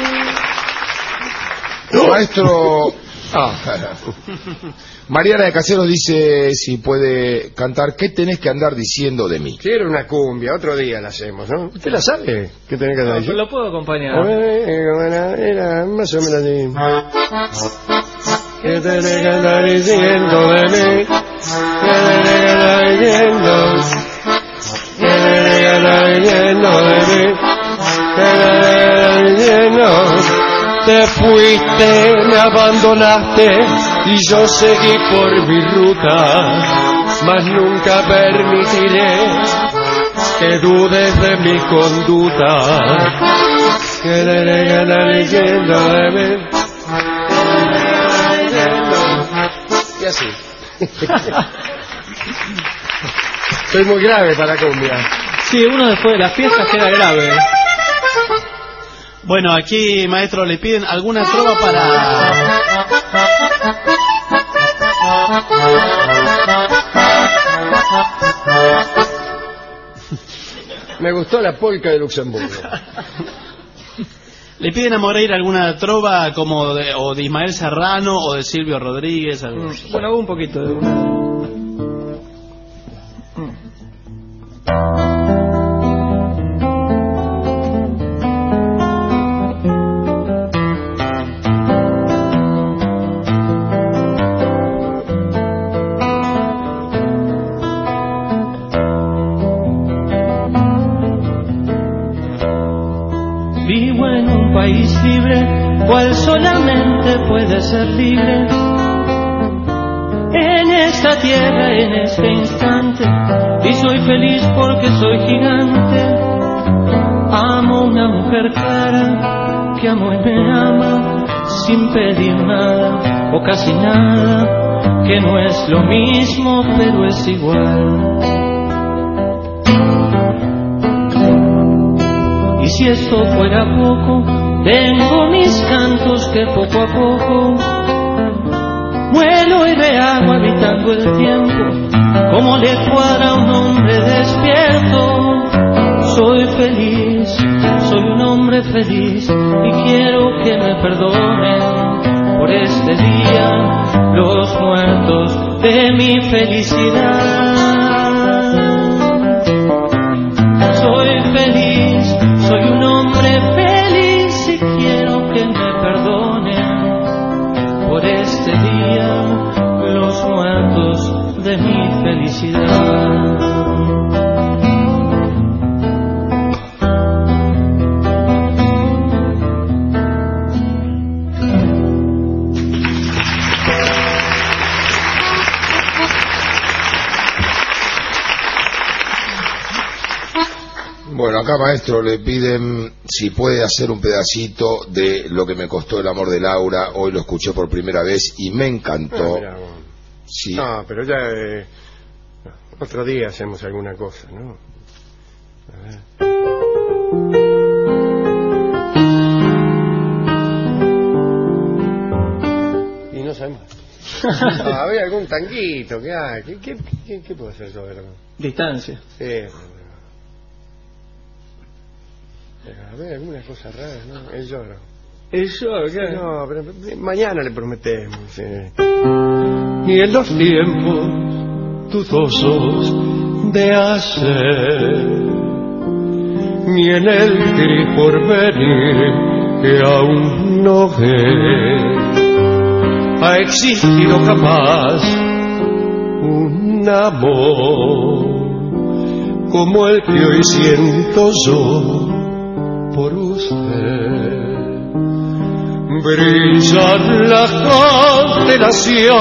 No, maestro. Ah, Mariana de Caseros dice si puede cantar ¿Qué tenés que andar diciendo de mí? Quiero una cumbia, otro día la hacemos, ¿no? ¿Usted la sabe? ¿Qué tenés que andar No, diciendo? lo puedo acompañar. A ver, eh, bueno, era más o menos así. ¿Qué tenés que andar diciendo de mí? ¿Qué tenés que andar diciendo? ¿Qué tenés que andar diciendo de mí? ¿Qué tenés que andar diciendo? Te fuiste, me abandonaste y yo seguí por mi ruta. mas nunca permitiré que dudes de mi conducta. Quereré ganar leyendo de mí. Y así. Soy muy grave para cumbia. Sí, uno después de las fiestas queda grave. Bueno, aquí, maestro, le piden alguna trova para... Me gustó la polca de Luxemburgo. ¿Le piden a Moreira alguna trova como de, o de Ismael Serrano o de Silvio Rodríguez? Algo? Bueno, hago un poquito de una. Vivo en un país libre, cual solamente puede ser libre. En esta tierra, en este instante, y soy feliz porque soy gigante. Amo una mujer clara, que amo y me ama, sin pedir nada, o casi nada, que no es lo mismo, pero es igual. Y si esto fuera poco, tengo mis cantos que poco a poco muelo y rehago habitando el tiempo, como le cuadra a un hombre despierto. Soy feliz, soy un hombre feliz, y quiero que me perdonen por este día los muertos de mi felicidad. Soy feliz, soy un hombre feliz, y quiero que me perdonen por este día los muertos de mi felicidad. Bueno, acá, maestro, le piden si puede hacer un pedacito de Lo que me costó el amor de Laura. Hoy lo escuché por primera vez y me encantó. Ah, mirá, bueno. Sí. No, pero ya eh, otro día hacemos alguna cosa, ¿no? A ver. Y no sabemos. No, a ver, algún tanguito, ¿qué hay? ¿Qué, qué, qué, qué puedo hacer yo? Distancia. Sí. A ver, alguna cosa rara, ¿no? El lloro. El lloro, ¿qué? No, pero mañana le prometemos. Sí. Y en los tiempos dudosos de ayer, ni en el gris porvenir que aún no ve, ha existido capaz un amor como el que hoy siento yo por usted. Brillan las constelaciones,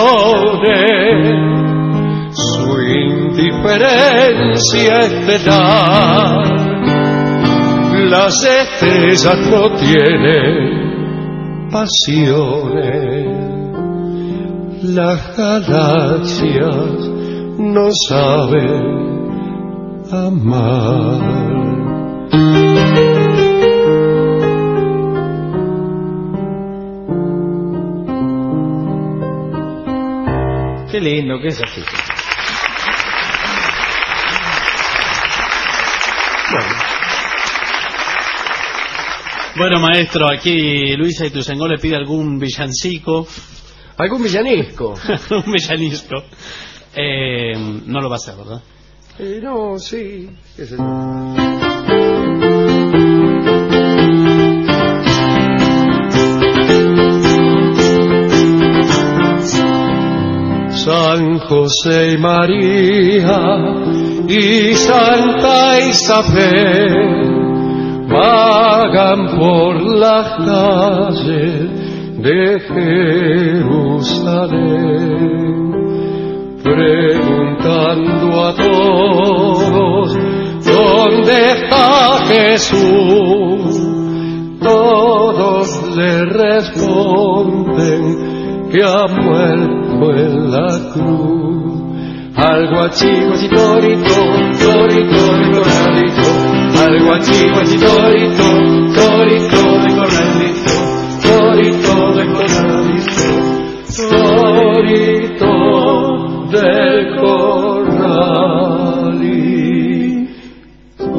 su indiferencia estelar. Las estrellas no tienen pasiones, las galaxias no saben amar. Qué lindo que es así. Bueno. Bueno, maestro, aquí Luisa Ituzaingó le pide algún villancico. ¿Algún villanisco? Un villanisco. Eh, no lo va a hacer, ¿verdad? Eh, no, sí. ¿Qué sé yo? San José y María y Santa Isabel vagan por las calles de Jerusalén, preguntando a todos ¿dónde está Jesús? Todos le responden que ha muerto en la cruz. Al guachi, guachi, torito, torito de corralito. Al guachi, guachi, torito, torito de corralito. Torito de corralito. Torito del corralito.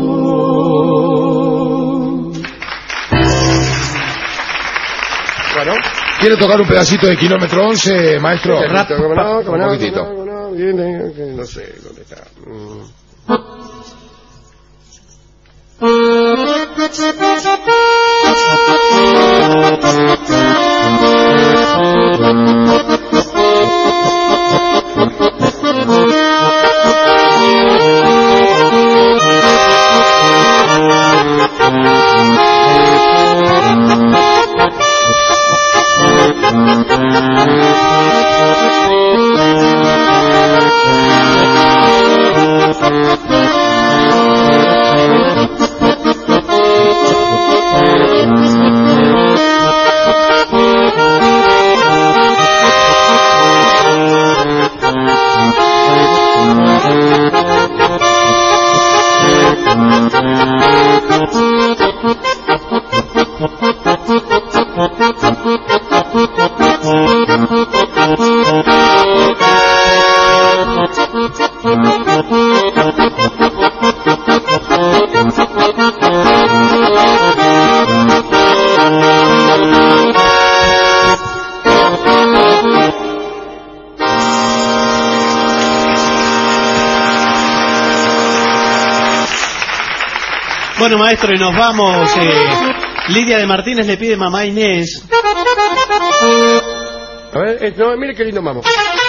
Bueno, ¿quiere tocar un pedacito de kilómetro once, maestro? Rap, ¿cómo no? ¿Cómo no? Un poquitito. ¿Cómo no? Viene, no sé dónde está. Mm. Bueno, maestro, y nos vamos. Eh, Lidia de Martínez le pide Mamá Inés. A ver, eh, no, mire qué lindo vamos.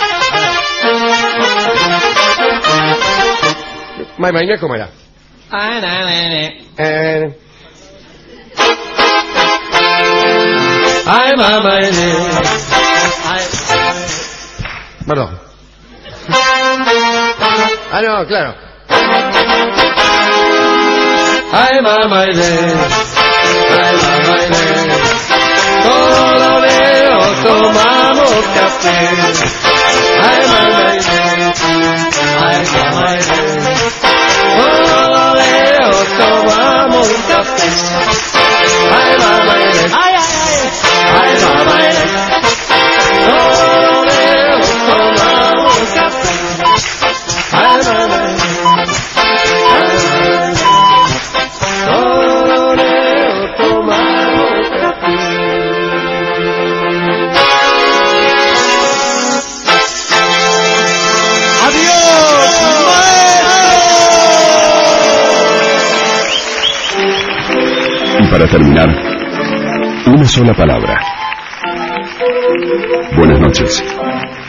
Mamá Inés, ¿cómo era? Eh... Ay, mamá Inés. Perdón. Ah, no, claro. Ay, mamá Inés. Ay, mamá Inés. Todos los días tomamos café. Ay, mamá Inés. Ay, mamá Inés. Todos los días tomamos café. Ay, mamá Inés. Ay, ay, ay. Ay, mamá Inés. Todos los días tomamos café. Ay, mamá Inés. Para terminar, una sola palabra. Buenas noches.